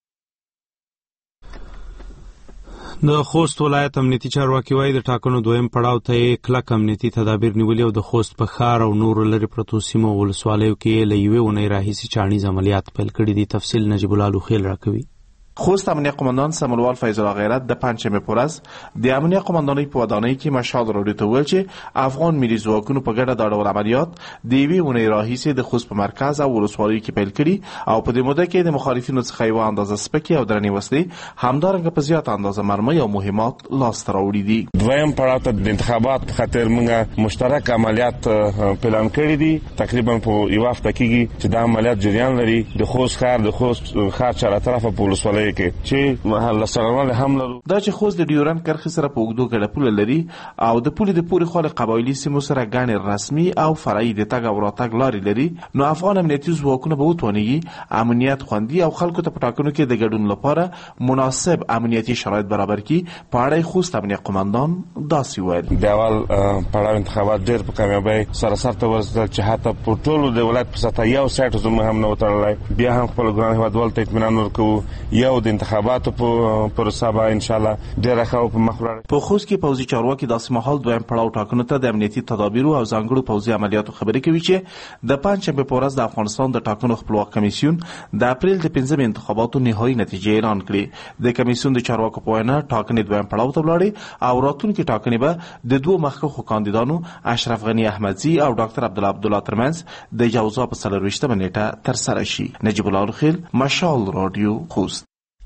د خوست ولایت امنیتي چارواکي وایي د ټاکنو دویم پړاو ته کلک امنیتي تدابیر نیولي او د خوست په ښار او نورو لرې پرتو سیمو ولسوالیو کې له یوې اونۍ راهیسې چاڼیز عملیات پیل کړي دي. تفصیل نجیب الله لوخیل راکوي.
خوست امنیه قماندان سمولوال فیض الله غیرت د پنجشنبه پر ورځ د امنیه قماندانۍ په ودانۍ کې مشال راډیو ته ویل چې افغان ملي ځواکونو په ګډه دا ډول عملیات د یوې اونۍ راهیسې د خوست په مرکز او ولسوالیو کې پیل کړي او په دې موده کې د مخالفینو څخه یوه اندازه سپکې او درنې وسلې همدارنګه په زیاته اندازه مرمۍ او مهمات لاسته راوړي دي.
دویم پړاو ته د انتخابات په خاطر موږ مشترک عملیات پلان کړي دي. تقریبا په یو هفته کې چې دا عملیات جریان لري د خوست ښار د خوست ښار چاره طرفه په ولسوالۍ کې چې محل سرغړونه هم لرو.
دا چې خوست د ډیورند کرښې سره په اوږدو ګډه پوله لري او د پولې د پورې خوا قبایلي سیمو سره ګڼې رسمي او فرعي د تګ او راتګ لارې لري، نو افغان امنیتي ځواکونه به وتوانېږي امنیت خوندي او خلکو ته په ټاکنو کې د ګډون لپاره مناسب امنیتي شرایط برابر کړي. په اړه خوست امنیه قماندان داسې ویل.
د اول پړاو انتخابات ډېر په کامیابۍ سره سرته ورسېدل چې حتی په ټولو د ولایت په سطحه یو سایټ زموږ هم نه وتړلی. بیا هم خپل ګران هېوادوالو ته اطمینان ورکوو یو او د انتخاباتو په پروسه به ان شاء الله ډیره ښه په مخ ولاړه.
په خوست کې پوځي چارواکي داسې مهال دویم پړاو ټاکنو ته د امنیتي تدابیرو او ځانګړو پوځي عملیاتو خبرې کوي چې د پنجشنبه په ورځ د افغانستان د ټاکنو خپلواک کمیسیون د اپریل د پنځمې انتخاباتو نهایي نتیجې اعلان کړې. د کمیسیون د چارواکو په وینا ټاکنې دویم پړاو ته ولاړې او راتلونکي ټاکنې به د دوه مخکښو کاندیدانو اشرف غني احمدزي او ډاکټر عبدالله عبدالله ترمنځ د جوزا په څلرویشتمه نیټه ترسره شي. نجیب الله الخیل، مشال رادیو، خوست.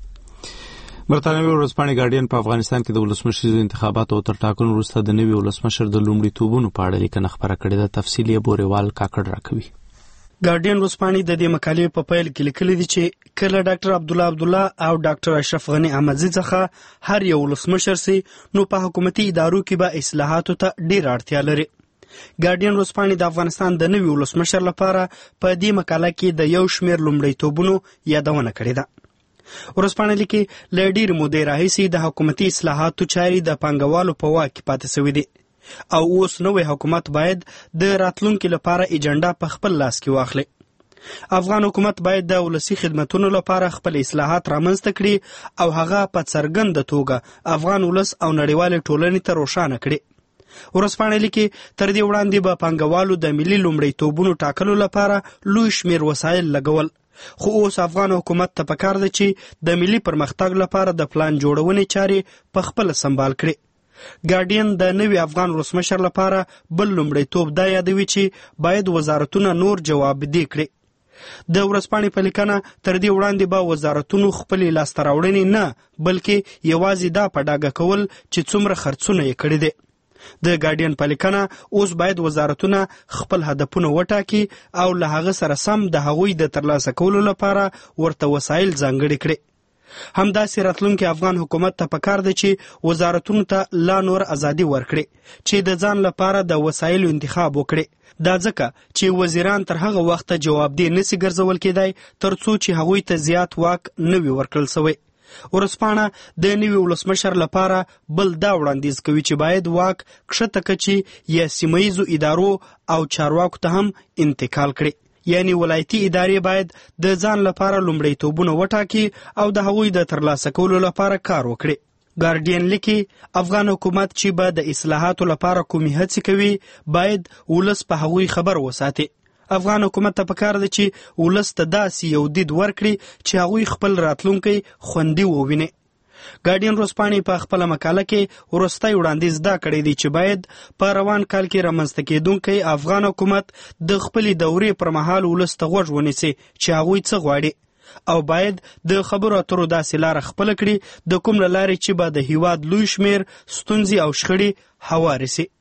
برتانوي ورځپاڼې ګارډین په افغانستان کې د ولسمشر انتخاباتو تر ټاکنو وروسته د نوي ولسمشر د لومړیتوبونو په اړه لیکنه خپره کړې ده. تفصیل یې بورېوال کاکړ راکوي.
ګارډین ورځپاڼې د دې مقالې په پیل کې لیکلي دي چې کله ډاکټر عبدالله عبدالله او ډاکټر اشرف غني احمدزي څخه هر یو ولسمشر سي نو په حکومتي ادارو کې به اصلاحاتو ته ډېره اړتیا لري. ګارډین ورځپاڼې د افغانستان د نوي ولسمشر لپاره په دې مقاله کې د یو شمېر لومړیتوبونو یادونه کړې ده. ورځپاڼه لیکي له ډېرې مودې راهیسې د حکومتي اصلاحاتو چارې د پانګوالو په واک کې پاتې شوې دي او اوس نوی حکومت باید د راتلونکي لپاره ایجنډا په خپل لاس کې واخلي. افغان حکومت باید د ولسي خدمتونو لپاره خپل اصلاحات رامنځته کړي او هغه په څرګنده توګه افغان ولس او نړیوالې ټولنې ته روښانه کړي. ورځپاڼه لیکي تر دې وړاندې به پانګوالو د ملي لومړیتوبونو ټاکلو لپاره لوی شمېر وسایل لګول، خو اوس افغان حکومت ته پکار ده چې د ملي پرمختګ لپاره د پلان جوړونې چارې په خپل سمبال کړي. ګارډین د نوي افغان ولسمشر لپاره بل لومړیتوب دا یادوي چې باید وزارتونه نور جوابدې کړي. د ورځپاڼې په لیکنه تر دې وړاندې به وزارتونو خپلې لاسته راوړنې نه بلکې یوازې دا په ډاګه کول چې څومره خرڅونه یې کړي دي. د ګارډین په لیکنه اوس باید وزارتونه خپل هدفونه وټاکي او له هغه سره سم د هغوی د ترلاسه کولو لپاره ورته وسایل ځانګړي کړي. همداسې راتلونکي افغان حکومت ته پکار ده چې وزارتونو ته لا نور ازادي ورکړي چې د ځان لپاره د وسایلو انتخاب وکړي. دا ځکه چې وزیران تر هغه وخته جوابدې نشي ګرځول کېدای تر څو چې هغوی ته زیات واک نه وي ورکړل شوی. ورځپاڼه د نوي ولسمشر لپاره بل دا وړاندیز کوي چې باید واک کښته کچي یا سیمه ییزو ادارو او چارواکو ته هم انتقال کړي، یعنی ولایتي ادارې باید د ځان لپاره لومړیتوبونه وټاکي او د هغوی د ترلاسه کولو لپاره کار وکړي. ګارډین لیکي افغان حکومت چې به د اصلاحاتو لپاره کومې هڅې کوي باید ولس په هغوی خبر وساتي. افغان حکومت ته پکار ده چې ولس ته داسې یو دید ورکړي چې هغوی خپل راتلونکی خوندي وویني. ګارډین ورځپاڼې په خپله مقاله کې وروستی وړاندیز دا کړی دی چې باید په روان کال کې رامنځته کېدونکی افغان حکومت د خپلې دورې پر مهال ولس ته غوږ ونیسي چې هغوی څه غواړي او باید د خبرو اترو داسې لاره خپله کړي د کوم له لارې چې به د هیواد لوی شمېر ستونزې او شخړې هوارې سي.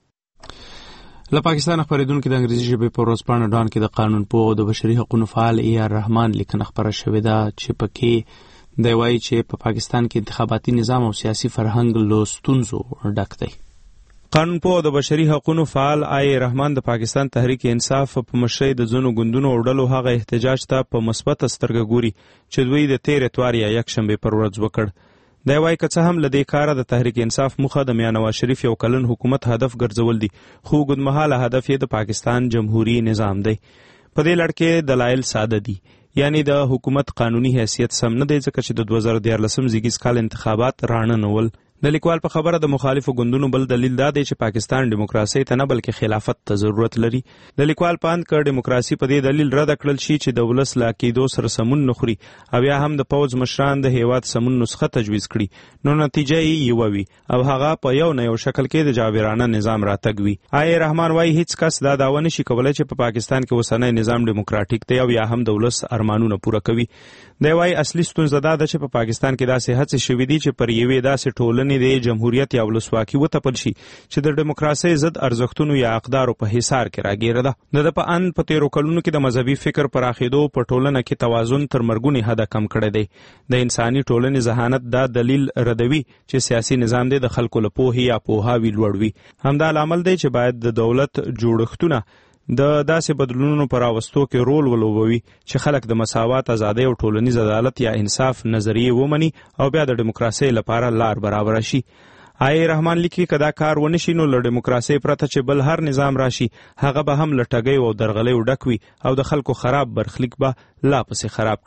له پاکستان خبرېدونکو د انګریزي ژبې په ورځپاڼه ډان کې د قانون پوه او د بشري حقوقو فعال ای آر رحمان لیکنه خپره شوې ده چې پکې دی وایي چې په پاکستان کې انتخاباتي نظام او سیاسي فرهنګ له ستونزو ډک دی. قانون پوه او د بشري حقوقو فعال ای آر رحمان د پاکستان تحریک انصاف په مشرۍ د ځینو ګوندونو او ډلو هغه احتجاج ته په مثبته سترګه ګوري چې دوی د تېر اتوار یا یکشنبې پر ورځ وکړ. دی وایي که څه هم له دې کاره د تحریک انصاف موخه د میاں نواز شریف یو کلن حکومت هدف ګرځول دي، خو اوږدمهاله هدف یې د پاکستان جمهوری نظام دی. په دې لړ کې دلایل ساده دي، یعنی د حکومت قانوني حیثیت سم نه دی ځکه چې د دوه زره دیارلسم زیږیز کال انتخابات رانه نول. د لیکوال په خبره د مخالفو ګوندونو بل دلیل دا دی چې پاکستان دیموکراسي ته نه بلکې خلافت ته ضرورت لري. د لیکوال په اند که دیموکراسي په دې دلیل رد کړل شي چې د ولس له عقیدو سره سمون نه خوري او یا هم د پوځ مشران د هیواد سمون نسخه تجویز کړي نو نتیجه یې یوه وي او هغه په یو نه یو شکل کې د جابرانه نظام راتګ وي. ای رحمان وایي هیڅ کس دا دعوه نشي کولی چې په پاکستان کې اوسنی نظام دیموکراتیک دی او یا هم د ولس ارمانونه پوره کوي. دی وایي اصلي ستونزه دا ده چې په پاکستان کې داسې هڅې شوي دي چې پر یوې داسې ټولنې د جمهوریت یا ولسواکي وتپل شي چې د دیموکراسۍ ضد ارزښتونو یا اقدارو په حصار کې راګیره ده. د په اند په تیرو کلونو کې د مذهبي فکر پراخېدو په ټولنه کې توازن تر مرګونې حده کم کړی دی. د انساني ټولنې ذهانت دا دلیل ردوي چې سیاسي نظام دی د خلکو له پوهې یا پوهاوي لوړ وي. همدا لامل دی چې باید د دولت جوړښتونه د داسې بدلونونو پر راوستو کې رول ولوبوي چې خلک د مساوات، ازادۍ او ټولنیز عدالت یا انصاف نظریې ومني او بیا د دیموکراسۍ لپاره لار برابره شي. ای رحمان لیکي که دا کار ونشي نو له دیموکراسۍ پرته چې بل هر نظام راشي هغه به هم له ټګیو او درغلیو ډک وي او د خلکو خراب برخلیک به لا پسې خراب کړي.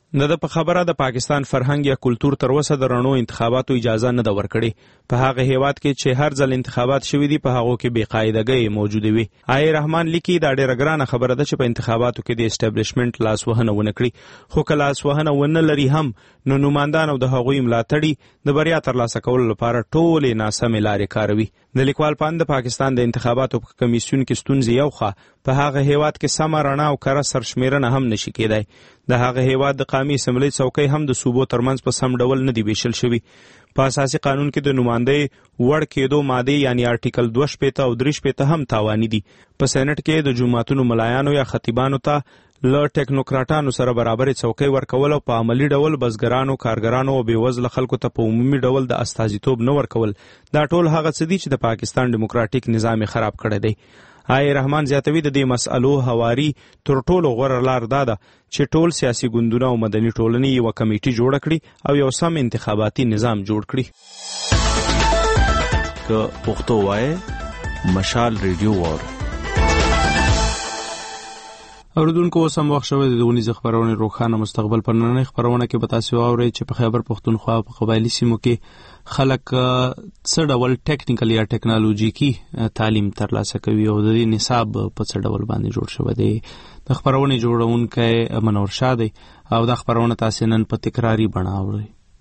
د په خبره د پاکستان فرهنګ یا کلچر تر اوسه د رڼو انتخاباتو اجازه نه ده ورکړې. په هغه هیواد کې چې هر ځل انتخابات شوي دي په هغو کې بې قاعدګۍ موجوده وي. آی رحمان لیکي دا ډېره ګرانه خبره ده چې په انتخاباتو کې د اسټابلیشمنت لاسوهنه ونه کړي، خو که لاسوهنه ونه لري هم نو نوماندان او د هغوی ملاتړي د بریا ترلاسه کولو لپاره ټولې ناسمې لارې کاروي. د لیکوال په اند د پاکستان د انتخاباتو په کمیسیون کې ستونزې یو خوا په هغه هیواد کې سمه رڼا او کره سرشمیرنه هم نشي کېدای. د هغه هیواد د قومي اسمبلی څوکۍ هم د صوبو ترمنځ په سم ډول نه دی ویشل شوي. په اساسي قانون کې د نمایندۍ وړ کېدو مادې یعنی آرټیکل دوه شپېته او درې شپېته هم تاواني دي. په سینټ کې د جوماتونو ملایانو یا خطیبانو ته له ټیکنوکراټانو سره برابرې څوکۍ ورکول او په عملي ډول بزګرانو، کارګرانو او بېوزله خلکو ته په عمومي ډول د استازیتوب نه ورکول، دا ټول هغه څه دي چې د پاکستان ډیموکراټیک نظام خراب کړی دی. آی رحمان زیاتوي د دې مسألو هواري تر ټولو غوره لار دا ده چې ټول سیاسي ګوندونه او مدني ټولنې یوه کمیټي جوړه کړي او یو سم انتخاباتي نظام جوړ کړي.
که پښتو وایي مشال ریډیو وار
اوریدونکو اوس هم وخت شوی د ونیزه خپرونې روښانه مستقبل په نننۍ خپرونه کې به تاسو واورئ چې په خیبر پښتونخوا په قبایلي سیمو کې خلک څه ډول ټیکنیکل یا ټیکنالوژیکي تعلیم ترلاسه کوي او د دې نصاب په څه ډول باندې جوړ شوی دی. د خپرونې جوړونکی منور شاه دی او دا خپرونه تاسو نن په تکراري بڼه اورئ.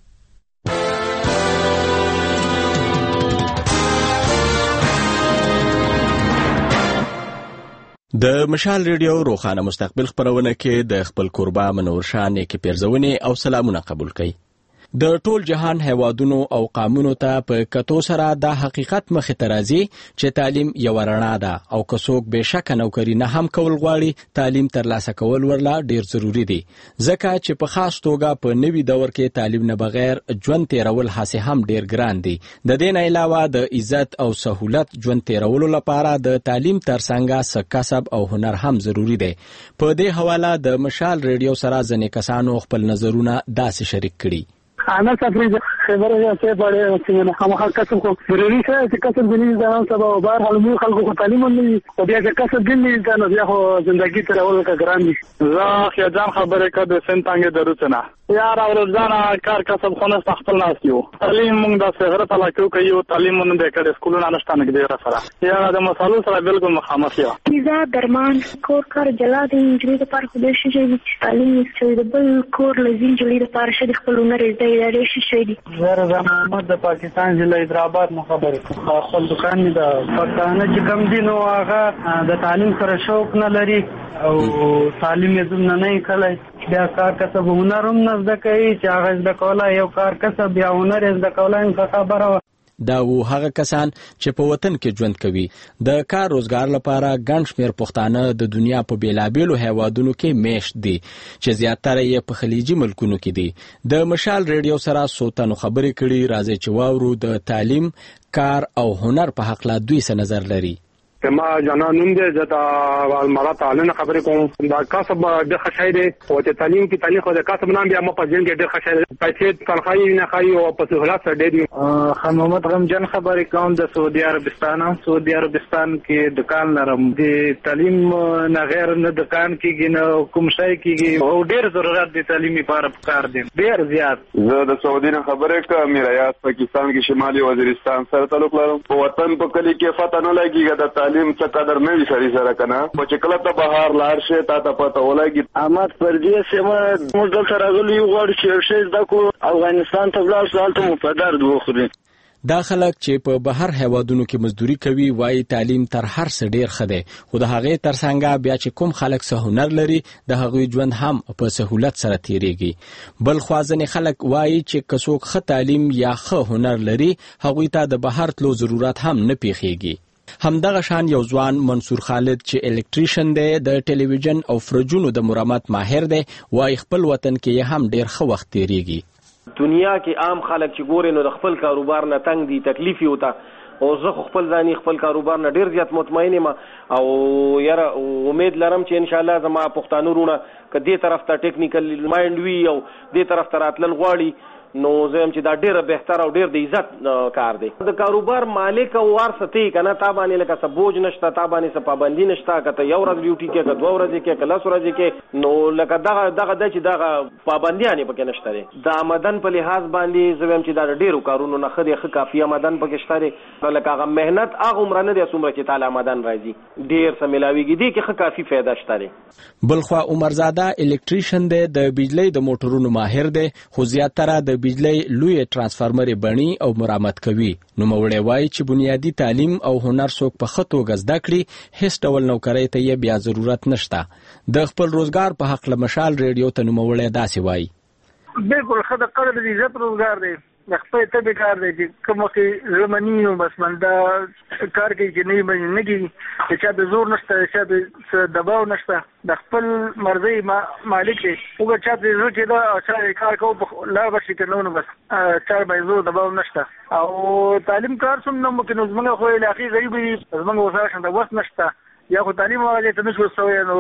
د مشال ریډیو روښانه مستقبل خپرونه کې د خپل کوربه منور شاه نیکې پیرزونې او سلامونه قبول کړئ. د ټول جهان هیوادونو او قامونو ته په کتو سره دا حقیقت مخې ته راځي چې تعلیم یوه رڼا ده او که څوک بېشکه نوکري نه هم کول غواړي تعلیم ترلاسه کول ورله ډېر ضروري دي، ځکه چې په خاص توګه په نوي دور کې تعلیم نه بغیر ژوند تیرول هسې هم ډېر ګران دي. د دې نه علاوه د عزت او سهولت ژوند تیرولو لپاره د تعلیم ترڅنګ څه کسب او هنر هم ضروري دی. په دې حواله د مشال ریډیو سره ځینې کسانو خپل نظرونه داسې شریک کړي.
انا تفریض خبره یا څه پاره چې نه هم کسب کو ضروري څه چې کسب دې ځان سبا او بهر حال مو خلکو تعلیم نه او بیا چې کسب دې ځان بیا خو ژوندۍ تر اول کا ګران دي.
زه خیا ځان خبره کده سنتانګه دروڅنه یار او ځان کار کسب خو نه خپل ناس یو تعلیم موږ د صغره تلاکو کوي تعلیم نه د کډه سکولونو نشته نه دی سره یا د مسالو سره بالکل مخامخ یو
پیزا درمان کور کار جلا د انجوی د پاره خو د شي چې تعلیم چې د بل کور لزین جوړې د پاره شي خپل نه رځي د شي شي دي.
زه رضا محمد د پاکستان ضلع حیدرآباد نه خبرې کوم. خپل دکان می د پښتانه چې کم دي نو هغه د تعلیم سره شوق نه لري او تعلیم یې زم نه نه کولای بیا کار کسب هنر هم نه زده کوي چې هغه زده کولای یو کار کسب یا هنر زده کولای نه خبره.
دا و هغه کسان چې په وطن کې ژوند کوي. د کار روزګار لپاره ګڼ شمېر پښتانه د دنیا په بیلابیلو هیوادونو کې میشت دي چې زیاتره یې په خلیجي ملکونو کې دي. د مشال ریډیو سره څو تنو خبرې کړي، راځي چې واورو د تعلیم، کار او هنر په حق لا دوی څه نظر لري.
ما جانا نوم دې زدا المرا تعالی خبرې کوم دا کسب د خشای دی او چې تعلیم کې تعلیم خو د کسب نام بیا ما په ځین کې د خشای پیسې تنخواهی نه خای او په سهولت سره دی.
خان محمد غمجن خبرې کوم د سعودي عربستان. سعودي عربستان کې دکان لرم د تعلیم نه غیر نه دکان کېږي نه کوم شای کېږي او ډېر ضرورت دی تعلیمي لپاره کار دی ډېر زیات.
زه د سعودي نه خبرې کوم. ریاست پاکستان کې شمالي وزیرستان سره تعلق لرم. په وطن په کلی کې فتح نه لګیږي د تعلیم څه قدر نه وي سړي سره کنه چې کله ته بهار لاړ شي تا ته پته ولګي.
احمد پردیس یم موږ دلته راغلي یو غواړو چې یو شی زده کړو افغانستان ته ولاړ شو هلته مو په درد وخوري.
دا خلک چې په بهر هیوادونو کې مزدوري کوي وایي تعلیم تر هر څه ډیر ښه دی، خو د هغې ترڅنګ بیا چې کوم خلک څه هنر لري د هغوی ژوند هم په سهولت سره تیریږي. بل خوا ځینې خلک وایي چې که څوک ښه تعلیم یا ښه هنر لري هغوی ته د بهر تلو ضرورت هم نه پیښیږي. همدغه شان یو ځوان منصور خالد چې الکتریشن دی د ټلویزیون او فرجونو د مرمت ماهر دی وایي خپل وطن کې هم ډیر ښه وخت تیریږي.
دنیا کې عام خلک چې ګوري نو د خپل کاروبار نه تنگ دي، تکلیف یې وته او زه خپل ځاني خپل کاروبار نه ډیر زیات مطمئن یم او یاره امید لرم چې ان شاء الله زما پښتانه رونه که دې طرف ته ټیکنیکل مایند وي او دې طرف ته راتلل غواړي نو زم چې دا ډیره بهتر او ډیر د عزت کار دی. د کاروبار مالک او ورثتي کنه تا باندې لکه څه بوج نشته، تا باندې څه پابندي نشته، کته یو ورځ ډیوټي کې، کته دوه ورځې کې، کله څو ورځې کې، نو لکه دغه دغه د چې دغه پابندیانه پکې نشته دي. د آمدن په لحاظ باندې زم چې دا ډیرو کارونو نه خدي خ کافي آمدن پکې شته دي، لکه هغه مهنت هغه عمر نه دي څومره چې تعالی آمدن راځي ډیر څه ملاويږي دي کې خ کافي فائدہ شته دي.
بلخوا عمرزاده الکتریشن دی، د بجلی د موټرونو ماهر دی، خو زیاتره د بجلی لوی ترانسفارمر بڼي او مرمت کوي. نو مولوی وایي چې بنیادی تعلیم او هنر څوک په ښه توګه زده کړي هیڅ ډول نوکرۍ ته یې بیا ضرورت نشته. د خپل روزګار په حق له مشال ریډیو ته نوموړی داسې وایي.
بالکل ښه د قدر د عزت روزګار دی، د خپل طبي کار دی چې کوم کې زمانی نو بس من دا کار کوي چې نه باندې نه کېږي، چې چا د زور نشته، چا د دباو نشته، د خپل مرضی مالک دی. وګ چا د زور چې دا چا کار کوو لا بشي کنه نو بس چا باندې زور دباو نشته. او تعلیم کار سم نو ممکن زمونږ خو علاقې غریب دي، زمونږ وسره شنده وس نشته، یا خو تعلیم واجب ته نشو سوی. نو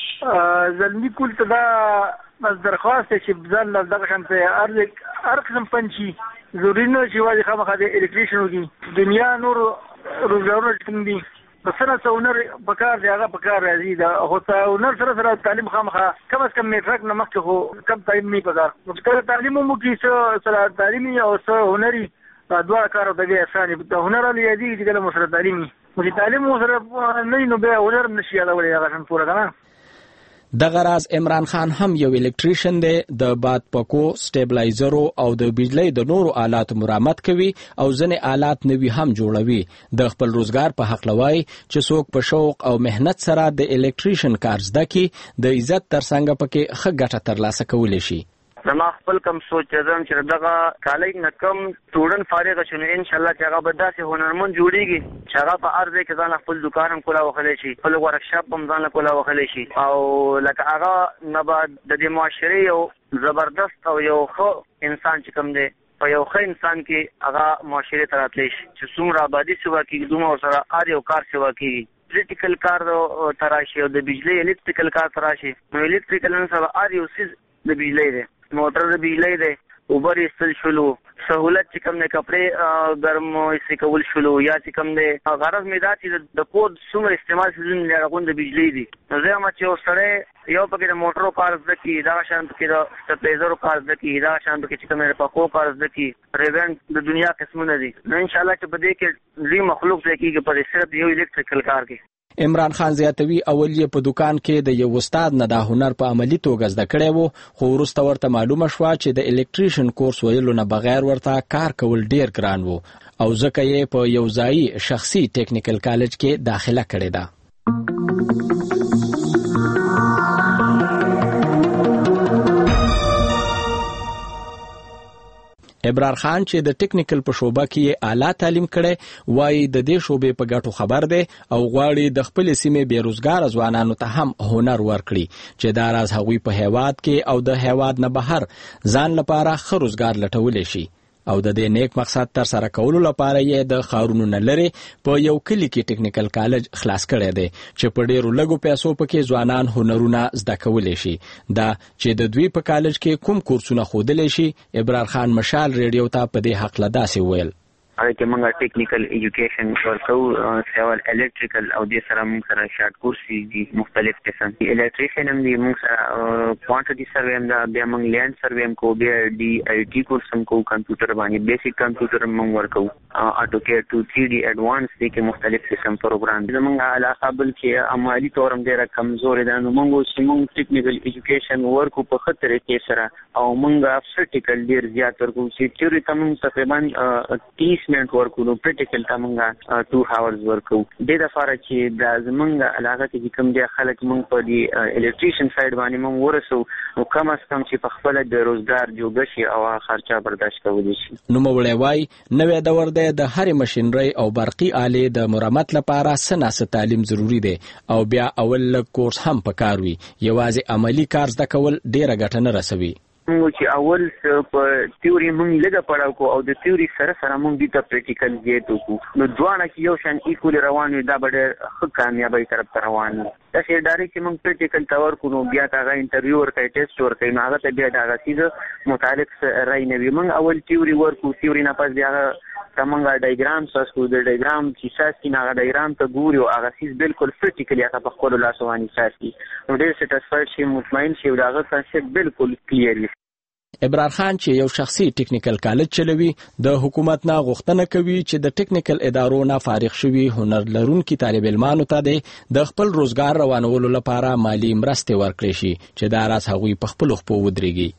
زلمی کول ته دا بس درخواست چې ځل دغه شان ته ارز هر قسم پنچي ضروري نه چې واجب خامخا د الکتریشن وږي دنیا نور روزګارونه کوم دي، بس نه څونر پکار دی هغه پکار راځي. دا هو څونر سره سره تعلیم خامخا کم از کم میټرک نه مخکې خو کم تعلیم نه پکار. نو کله تعلیم مو کې سره تعلیمي او سره هنري دوه کار د دې اسانه د هنر لري چې کله مو سره تعلیمي مو تعلیم مو سره نه نو به هنر نشي دا ولې هغه څنګه پوره کنه.
دغه راز عمران خان هم یو الکتریشن دی، د باد پکو، سټیبلایزرو او د بجلی د نورو آلات مرمت کوي او ځنې آلات نوي هم جوړوي. د خپل روزګار په حق لوي چې څوک په شوق او مهنت سره د الکتریشن کار زده کړي د عزت ترڅنګ پکې ښه ګټه ترلاسه کولی شي.
زما خپل کم سوچ زم چې دغه کالج نه کم سټوډنټ فارغ شونه ان شاء الله چې هغه به داسې هنرمند جوړیږي چې هغه په ارزه کې ځان خپل دکان هم کولا وخلی شي، خپل ورکشاپ هم ځان کولا وخلی شي، او لکه هغه نه بعد د دې معاشري یو زبردست او یو ښه انسان چې کوم دی په یو ښه انسان کې هغه معاشري ته راتلی شي چې څومره آبادي سوا کېږي دومره سره هر یو کار سوا کېږي. الکتریکل کار تراشي او د بجلی الکتریکل کار تراشي. نو الکتریکل سره هر یو څیز د بجلی دی، موټر د بجلی دی، اوبر ایستل شلو، سہولت چې کوم نه کپړې ګرم ایسي کول شلو، یا چې کوم دی غرض مې دا چې د کود څومره استعمال سیزن لرغون د بجلی دی. نو زه ما چې سره یو پکې د موټرو کار زده کی، دا شان پکې د سټیبلایزرو کار زده کی، دا شان پکې چې کوم نه پکو کار زده کی، ریونټ د دنیا قسمونه دي. نو ان شاء الله چې بده کې لوی مخلوق ځکه کې په صرف یو الکتریکل کار کې.
عمران خان زیاتوي اول یې په دکان کې د یو استاد نه د هنر په عملی توګه زده کړی وو، خو وروسته ورته معلومه شوه چې د الکتریشن کورس ویلو نه بغیر ورته کار کول ډیر ګران وو او ځکه یې په یو ځایي شخصي ټیکنیکل کالج کې داخله کړې ده. ابرار خان چې د ټیکنیکل په شوبه کې اعلی تعلیم کړي وایي د دې شوبې په ګټو خبر دی او غواړي د خپل سیمې بیروزګار ځوانانو ته هم هنر ورکړي چې دا راز هغوی په هیواد کې او د هیواد نه بهر ځان لپاره ښه روزګار لټولی شي او د دې نیک مقصد تر سره کولو لپاره یې د ښارونو نه لرې په یو کلي کې ټیکنیکل کالج خلاص کړی دی چې په ډېرو لږو پیسو پکې ځوانان هنرونه زده کولی شي. دا چې د دوی په کالج کې کوم کورسونه ښودلی شي، ابرار خان مشال ریډیو ته په دې هکله داسې ویل.
هغه کې موږ ټیکنیکل ایجوکیشن ورکو، سیول الکتریکل او د سره موږ سره شارټ کورس دي مختلف قسم الکتریشن هم دي، موږ سره کوانټیټي سروې هم ده، بیا موږ لینډ سروې هم کوو، بیا ډي آی ټي کورس هم کوو، کمپیوټر باندې بیسیک کمپیوټر هم موږ ورکو، اټوکیډ ټو تھری ډي ایڈوانس دي کې مختلف قسم پروګرام دي. موږ علاقه بل کې عملی تور هم ډیره کمزورې ده، نو موږ چې موږ ټیکنیکل ایجوکیشن ورکو په ښه طریقې سره او موږ پریکټیکل ډیر زیات ورکو چې تیوري ته موږ تقریبا تیس منټ ورکو، نو پریکټیکل ته موږ ټو هاورز ورکو. دې دپاره چې دا زموږ علاقه کې کوم دی خلک موږ په دې الکتریشن سایډ باندې موږ ورسو، نو کم از کم چې په خپله د روزګار جوګه شي او خرچه برداشت کولی شي.
نوموړی وایي نوی دور دی، د هرې مشینرۍ او برقي آلې د مرمت لپاره څه ناڅه تعلیم ضروري دی او بیا اول لږ کورس هم پکار وي، یوازې عملي کار زده کول ډیره ګټه نه رسوي.
موږ چې اول په تیوري موږ لږه پړاو کو او د تیوري سره سره موږ د پریکټیکل زیات وکړو نو دوه کې یو شان ایکول روان وي دا به ښه کامیابی طرف ته روان وي دا چې ډایرکټ چې موږ پریکټیکل تور کو نو بیا هغه انټرویو ورکړي ټیسټ ورکړي نو هغه ته بیا دا غسیزه متعلق رای نه وي موږ اول تیوري ورکو تیوري نه پس بیا څنګه ډایګرام ساسو د ډایګرام چې ساسي نه ډایګرام ته ګوري او هغه سیس بالکل پریکټیکلی هغه په خپل لاس باندې ساسي نو ډېر سټیسفاید شي مطمئن شي دا هغه کنسپټ بالکل کلیر وي.
ابرار خان چې یو شخصي ټیکنیکل کالج چلوي د حکومت نه غوښتنه کوي چې د ټیکنیکل ادارو نه فارغ شوي هنر لرونکي طالب علمانو ته د خپل روزګار روانولو لپاره مالی مرستې ورکړي شي چې دا راز هغوی په خپل خپو ودرېږي.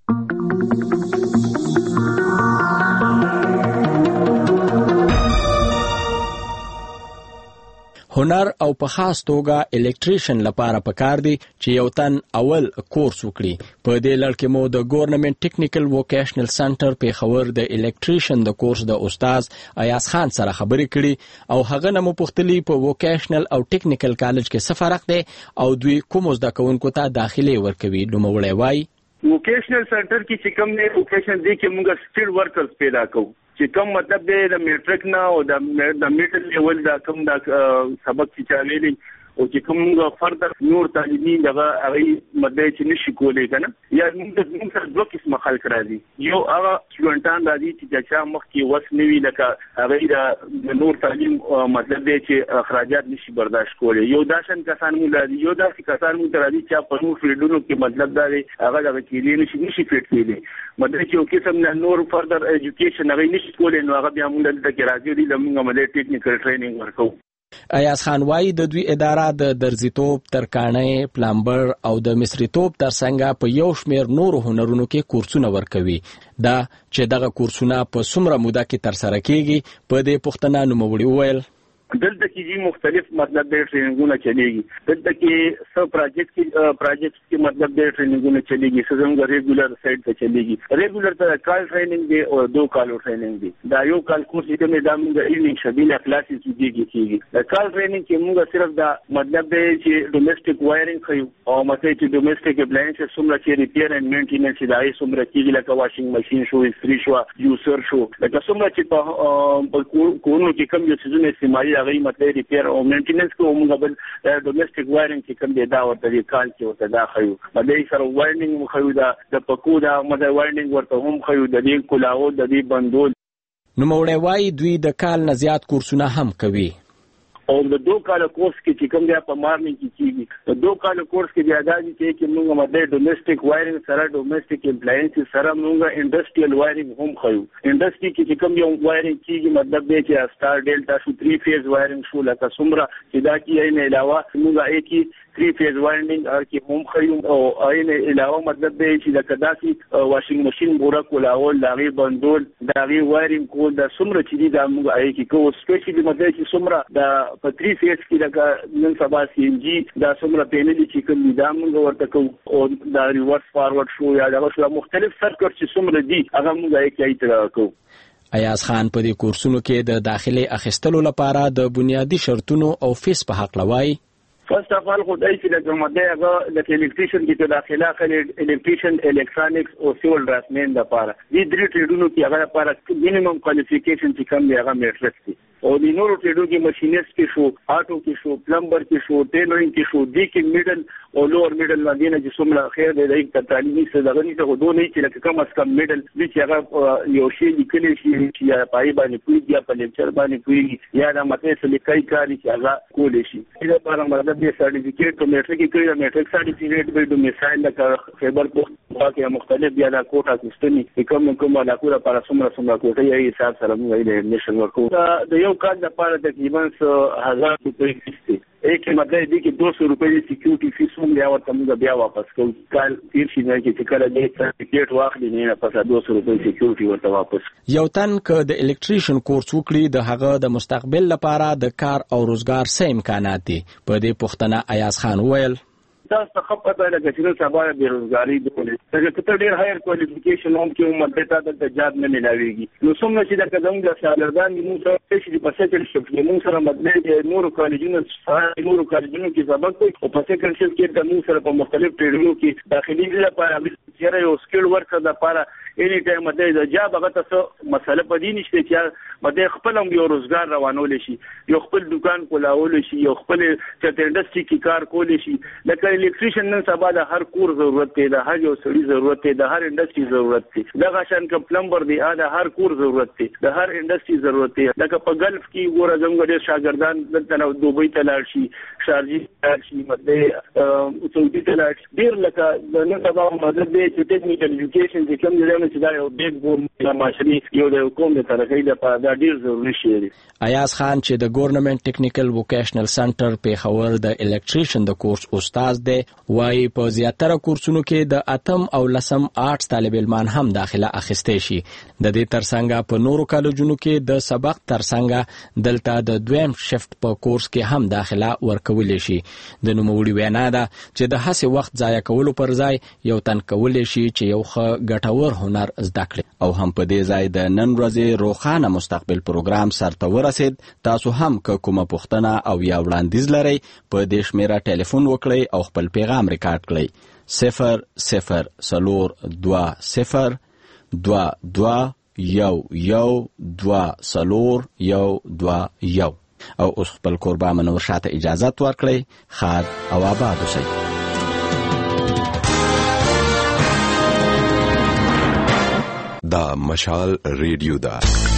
هنر او په خاص توګه الکتریشن لپاره پکار دی چې یو تن اول کورس وکړي. په دې لړ کې مو د ګورنمنت ټیکنیکل ووکیشنل سنټر پیښور د الکتریشن د کورس د استاد ایاز خان سره خبرې کړي او هغه نه مو پوښتلي په ووکیشنل او ټیکنیکل کالج کې څه فرق دی او دوی کوم زده کوونکو ته داخلي ورکوي. نوموړی وایي
ووکیشنل سنټر کې چې کوم نه ووکیشن دی کې موږ سکل ورکرز پیدا کوو چې کوم مطلب دی د میټریک نه او د د میټر لیول دا کوم دا سبق چې چالي او چې کوم فردر نور تعلیمي دغه هغه مدې چې نشي کولای کنه یا موږ موږ سره دوه قسمه خلک راځي یو هغه سټوډنټان راځي چې چې مخ کې وس نوي لکه هغه د نور تعلیم مطلب دی چې اخراجات نشي برداشت کولای یو داشن کسان موږ راځي یو داسې کسان موږ راځي چې په نور فیلډونو کې مطلب دا دی هغه دغه کې نشي نشي فټ کېږي مطلب چې یو قسم نه نور فردر ایجوکیشن هغه نشي کولای نو هغه بیا موږ دلته کې راځي د موږ مدې ټیکنیکل ټریننګ ورکو.
ایاز خان وایي د دوی اداره د درزیتوب، ترکاڼۍ، پلمبر او د مصریتوب ترڅنګ په یو شمېر نورو هنرونو کې کورسونه ورکوي. دا چې دغه کورسونه په څومره موده کې ترسره کیږي په دې پوښتنه نوموړي وویل
دلته کې مختلف مطلب د ټریننګونو چلیږي. دلته کې سب پروجیکټ کې پروجیکټ کې مطلب د ټریننګونو چلیږي څنګه ریګولر سایت ته چلیږي. ریګولر ته کال ټریننګ دی او دو کالو ټریننګ دی. دا یو کال کورس کې موږ د موږ ایوننګ شبیله کلاسز کېږي کېږي. د کال ټریننګ کې موږ صرف دا مطلب دی چې ډومېسټک وایرینګ خو او مته چې ډومېسټک اپلاینسز څومره چې ریپیر اینڈ مینټیننس دا یې څومره کېږي لکه واشینګ ماشین شو، استری شو، جوسر شو، لکه څومره چې په کورونو کې کوم یو څه استعمالي هغه مطلب ریپیر او مینټیننس کو موږ بل ډومېسټک وایرینګ چې کوم دی دا ورته دی کال کې ورته دا خو مده سره وایرینګ مخو دا د پکو دا مده وایرینګ ورته هم خو د دې کلاو د دې بندول.
نوموړی وایي دوی د کال نه زیات کورسونه هم کوي
او د دوه کال کورس کې چې کوم دی په مارنینګ کې کیږي د دوه کال کورس کې بیا دا دي چې موږ مده ډومېسټک وایرینګ سره ډومېسټک اپلاینسز سره موږ انډستریال وایرینګ هم خو انډستری کې چې کوم یو وایرینګ کیږي مطلب دی چې سٹار ډیلټا شو تھری فیز وایرینګ شو لکه څومره چې دا کې نه علاوه موږ یې کې تھری فیز وایرینګ کې هم خو او یې علاوه مطلب دی چې لکه داسې واشینګ ماشین ګوره کولاول لاغي بندول داغي وایرینګ کول د څومره چې دا موږ یې کې کو سپیشلی مطلب چې څومره د په تھری فیز کې لکه نن سبا سی ان جی دا څومره پینلي چې کوم دا موږ ورته کو او دا ریورس فارورډ شو یا دا شو مختلف سرکټ چې څومره دي هغه موږ یې کې ایتر کو.
ایاز خان په دې کورسونو کې د داخلي اخیستلو لپاره د بنیادی شرطونو او فیس په حق لوي.
فرست اف ال خدای چې د کومه هغه د الکتریشن کې داخله کړي الکتریشن الکترونکس او سیول ډرافټمن لپاره دې درې ټریډونو کې هغه لپاره مینیمم کوالیفیکیشن چې کوم دی هغه میټریک دی او د نورو ټریډو کې ماشینیست کې شو، آټو کې شو، پلمبر کې شو، ټیلرینګ کې شو، دی کې میډل او لوور میډل باندې نه چې څومره خیر دی د تعلیمي څه دغه نه څه دوه نه چې لکه کم از کم میډل دې چې هغه یو شی لیکلی شي چې یا پای باندې پوي یا په لیکچر باندې پوي یا د ماته څه لیکای کاری چې هغه کولې شي. دا لپاره مطلب دې سرټیفیکیټ او میټریک کې کړی میټریک سرټیفیکیټ به د مثال لکه خیبر پختونخوا کې مختلف بیا د کوټا سیستم کوم کوم علاقو لپاره څومره څومره کوټه یې حساب سره موږ یې نشو ورکو. د یو کال لپاره تقریبا هزار روپۍ کیسته एक مطلب دی کې دو سو روپۍ سکیورټي فیس هم بیا ورته موږ بیا واپس کوو. کال تیر شي نه چې کله دې سرټیفیکیټ واخلي نه پس دو سو روپۍ سکیورټي ورته واپس.
یو تن ک د الکتریشن کورس وکړي د هغه د مستقبل لپاره د کار او روزګار څه امکانات دي په دې پوښتنه ایاز خان وویل
تاسو ته خپه ده لکه چې نن سبا بیروزګاري دولې لکه که ته ډېر هایر کوالیفیکیشن هم کې عمر دی تا ته جاب نه ملاویږي نو څومره چې لکه زموږ شاګردان دي موږ سره چې په سیکنډ شفټ کې موږ سره مطلب دی نورو کالجونو نورو کالجونو کې سبق کوي او په سیکنډ شفټ کې د موږ سره په مختلف ټریډونو کې داخلي لپاره چې یو سکل ورکر لپاره اني ټایم د جاب هغه تاسو مسله په دې نشته چې مده خپل هم یو روزګار روانول شي یو خپل دکان کولاول شي یو خپل چته انډستری کې کار کول شي لکه الیکټریشن نن سبا د هر کور ضرورت دی د هر یو سړي ضرورت دی د هر انډستری ضرورت دی د غشن ک پلمبر دی د هر کور ضرورت دی د هر انډستری ضرورت دی لکه په ګلف کې ګوره زموږ ډېر شاګردان دلته دوبۍ ته لاړ شي شارجي لاړ شي مده سعودي ته لاړ شي ډېر لکه نن سبا مدد دی چې ټیکنیکل ایجوکیشن چې کوم دی چې دا یو بیگ بون معاشري یو د حکومت د طرفه لپاره دا ډیر ضروري شی دی.
ایاز خان چې د ګورنمنت ټیکنیکل ووکیشنل سنټر پیښور د الکتریشن د کورس استاد دی وايي په زیاتره کورسونو کې د اتم او لسم آرټس طالب علمان هم داخله اخیستې شي. د دې ترڅنګ په نورو کالجونو کې د سبق ترڅنګ دلته د دویم شفت په کورس کې هم داخله ورکول شي. د نوموړي وینا ده چې د هڅې وخت ضایع کولو پر ځای یو تن کول شي چې یو ښه ګټور هنر زده کړي او هم په دې ځای د نن ورځې روښانه مستقبل پروګرام سرته ورسید. تاسو هم که کومه پوښتنه او یا وړاندیز لرئ په دې شمیره ټلیفون وکړئ او خپل پیغام ریکارډ کړئ صفر صفر څلور دوه صفر دوه دوه یو یو دوه څلور یو دوه یو او اوس خپل کوربه منور شاته اجازت ورکړئ. ښاد او آباد اوسئ.
دا مشال ریډیو دا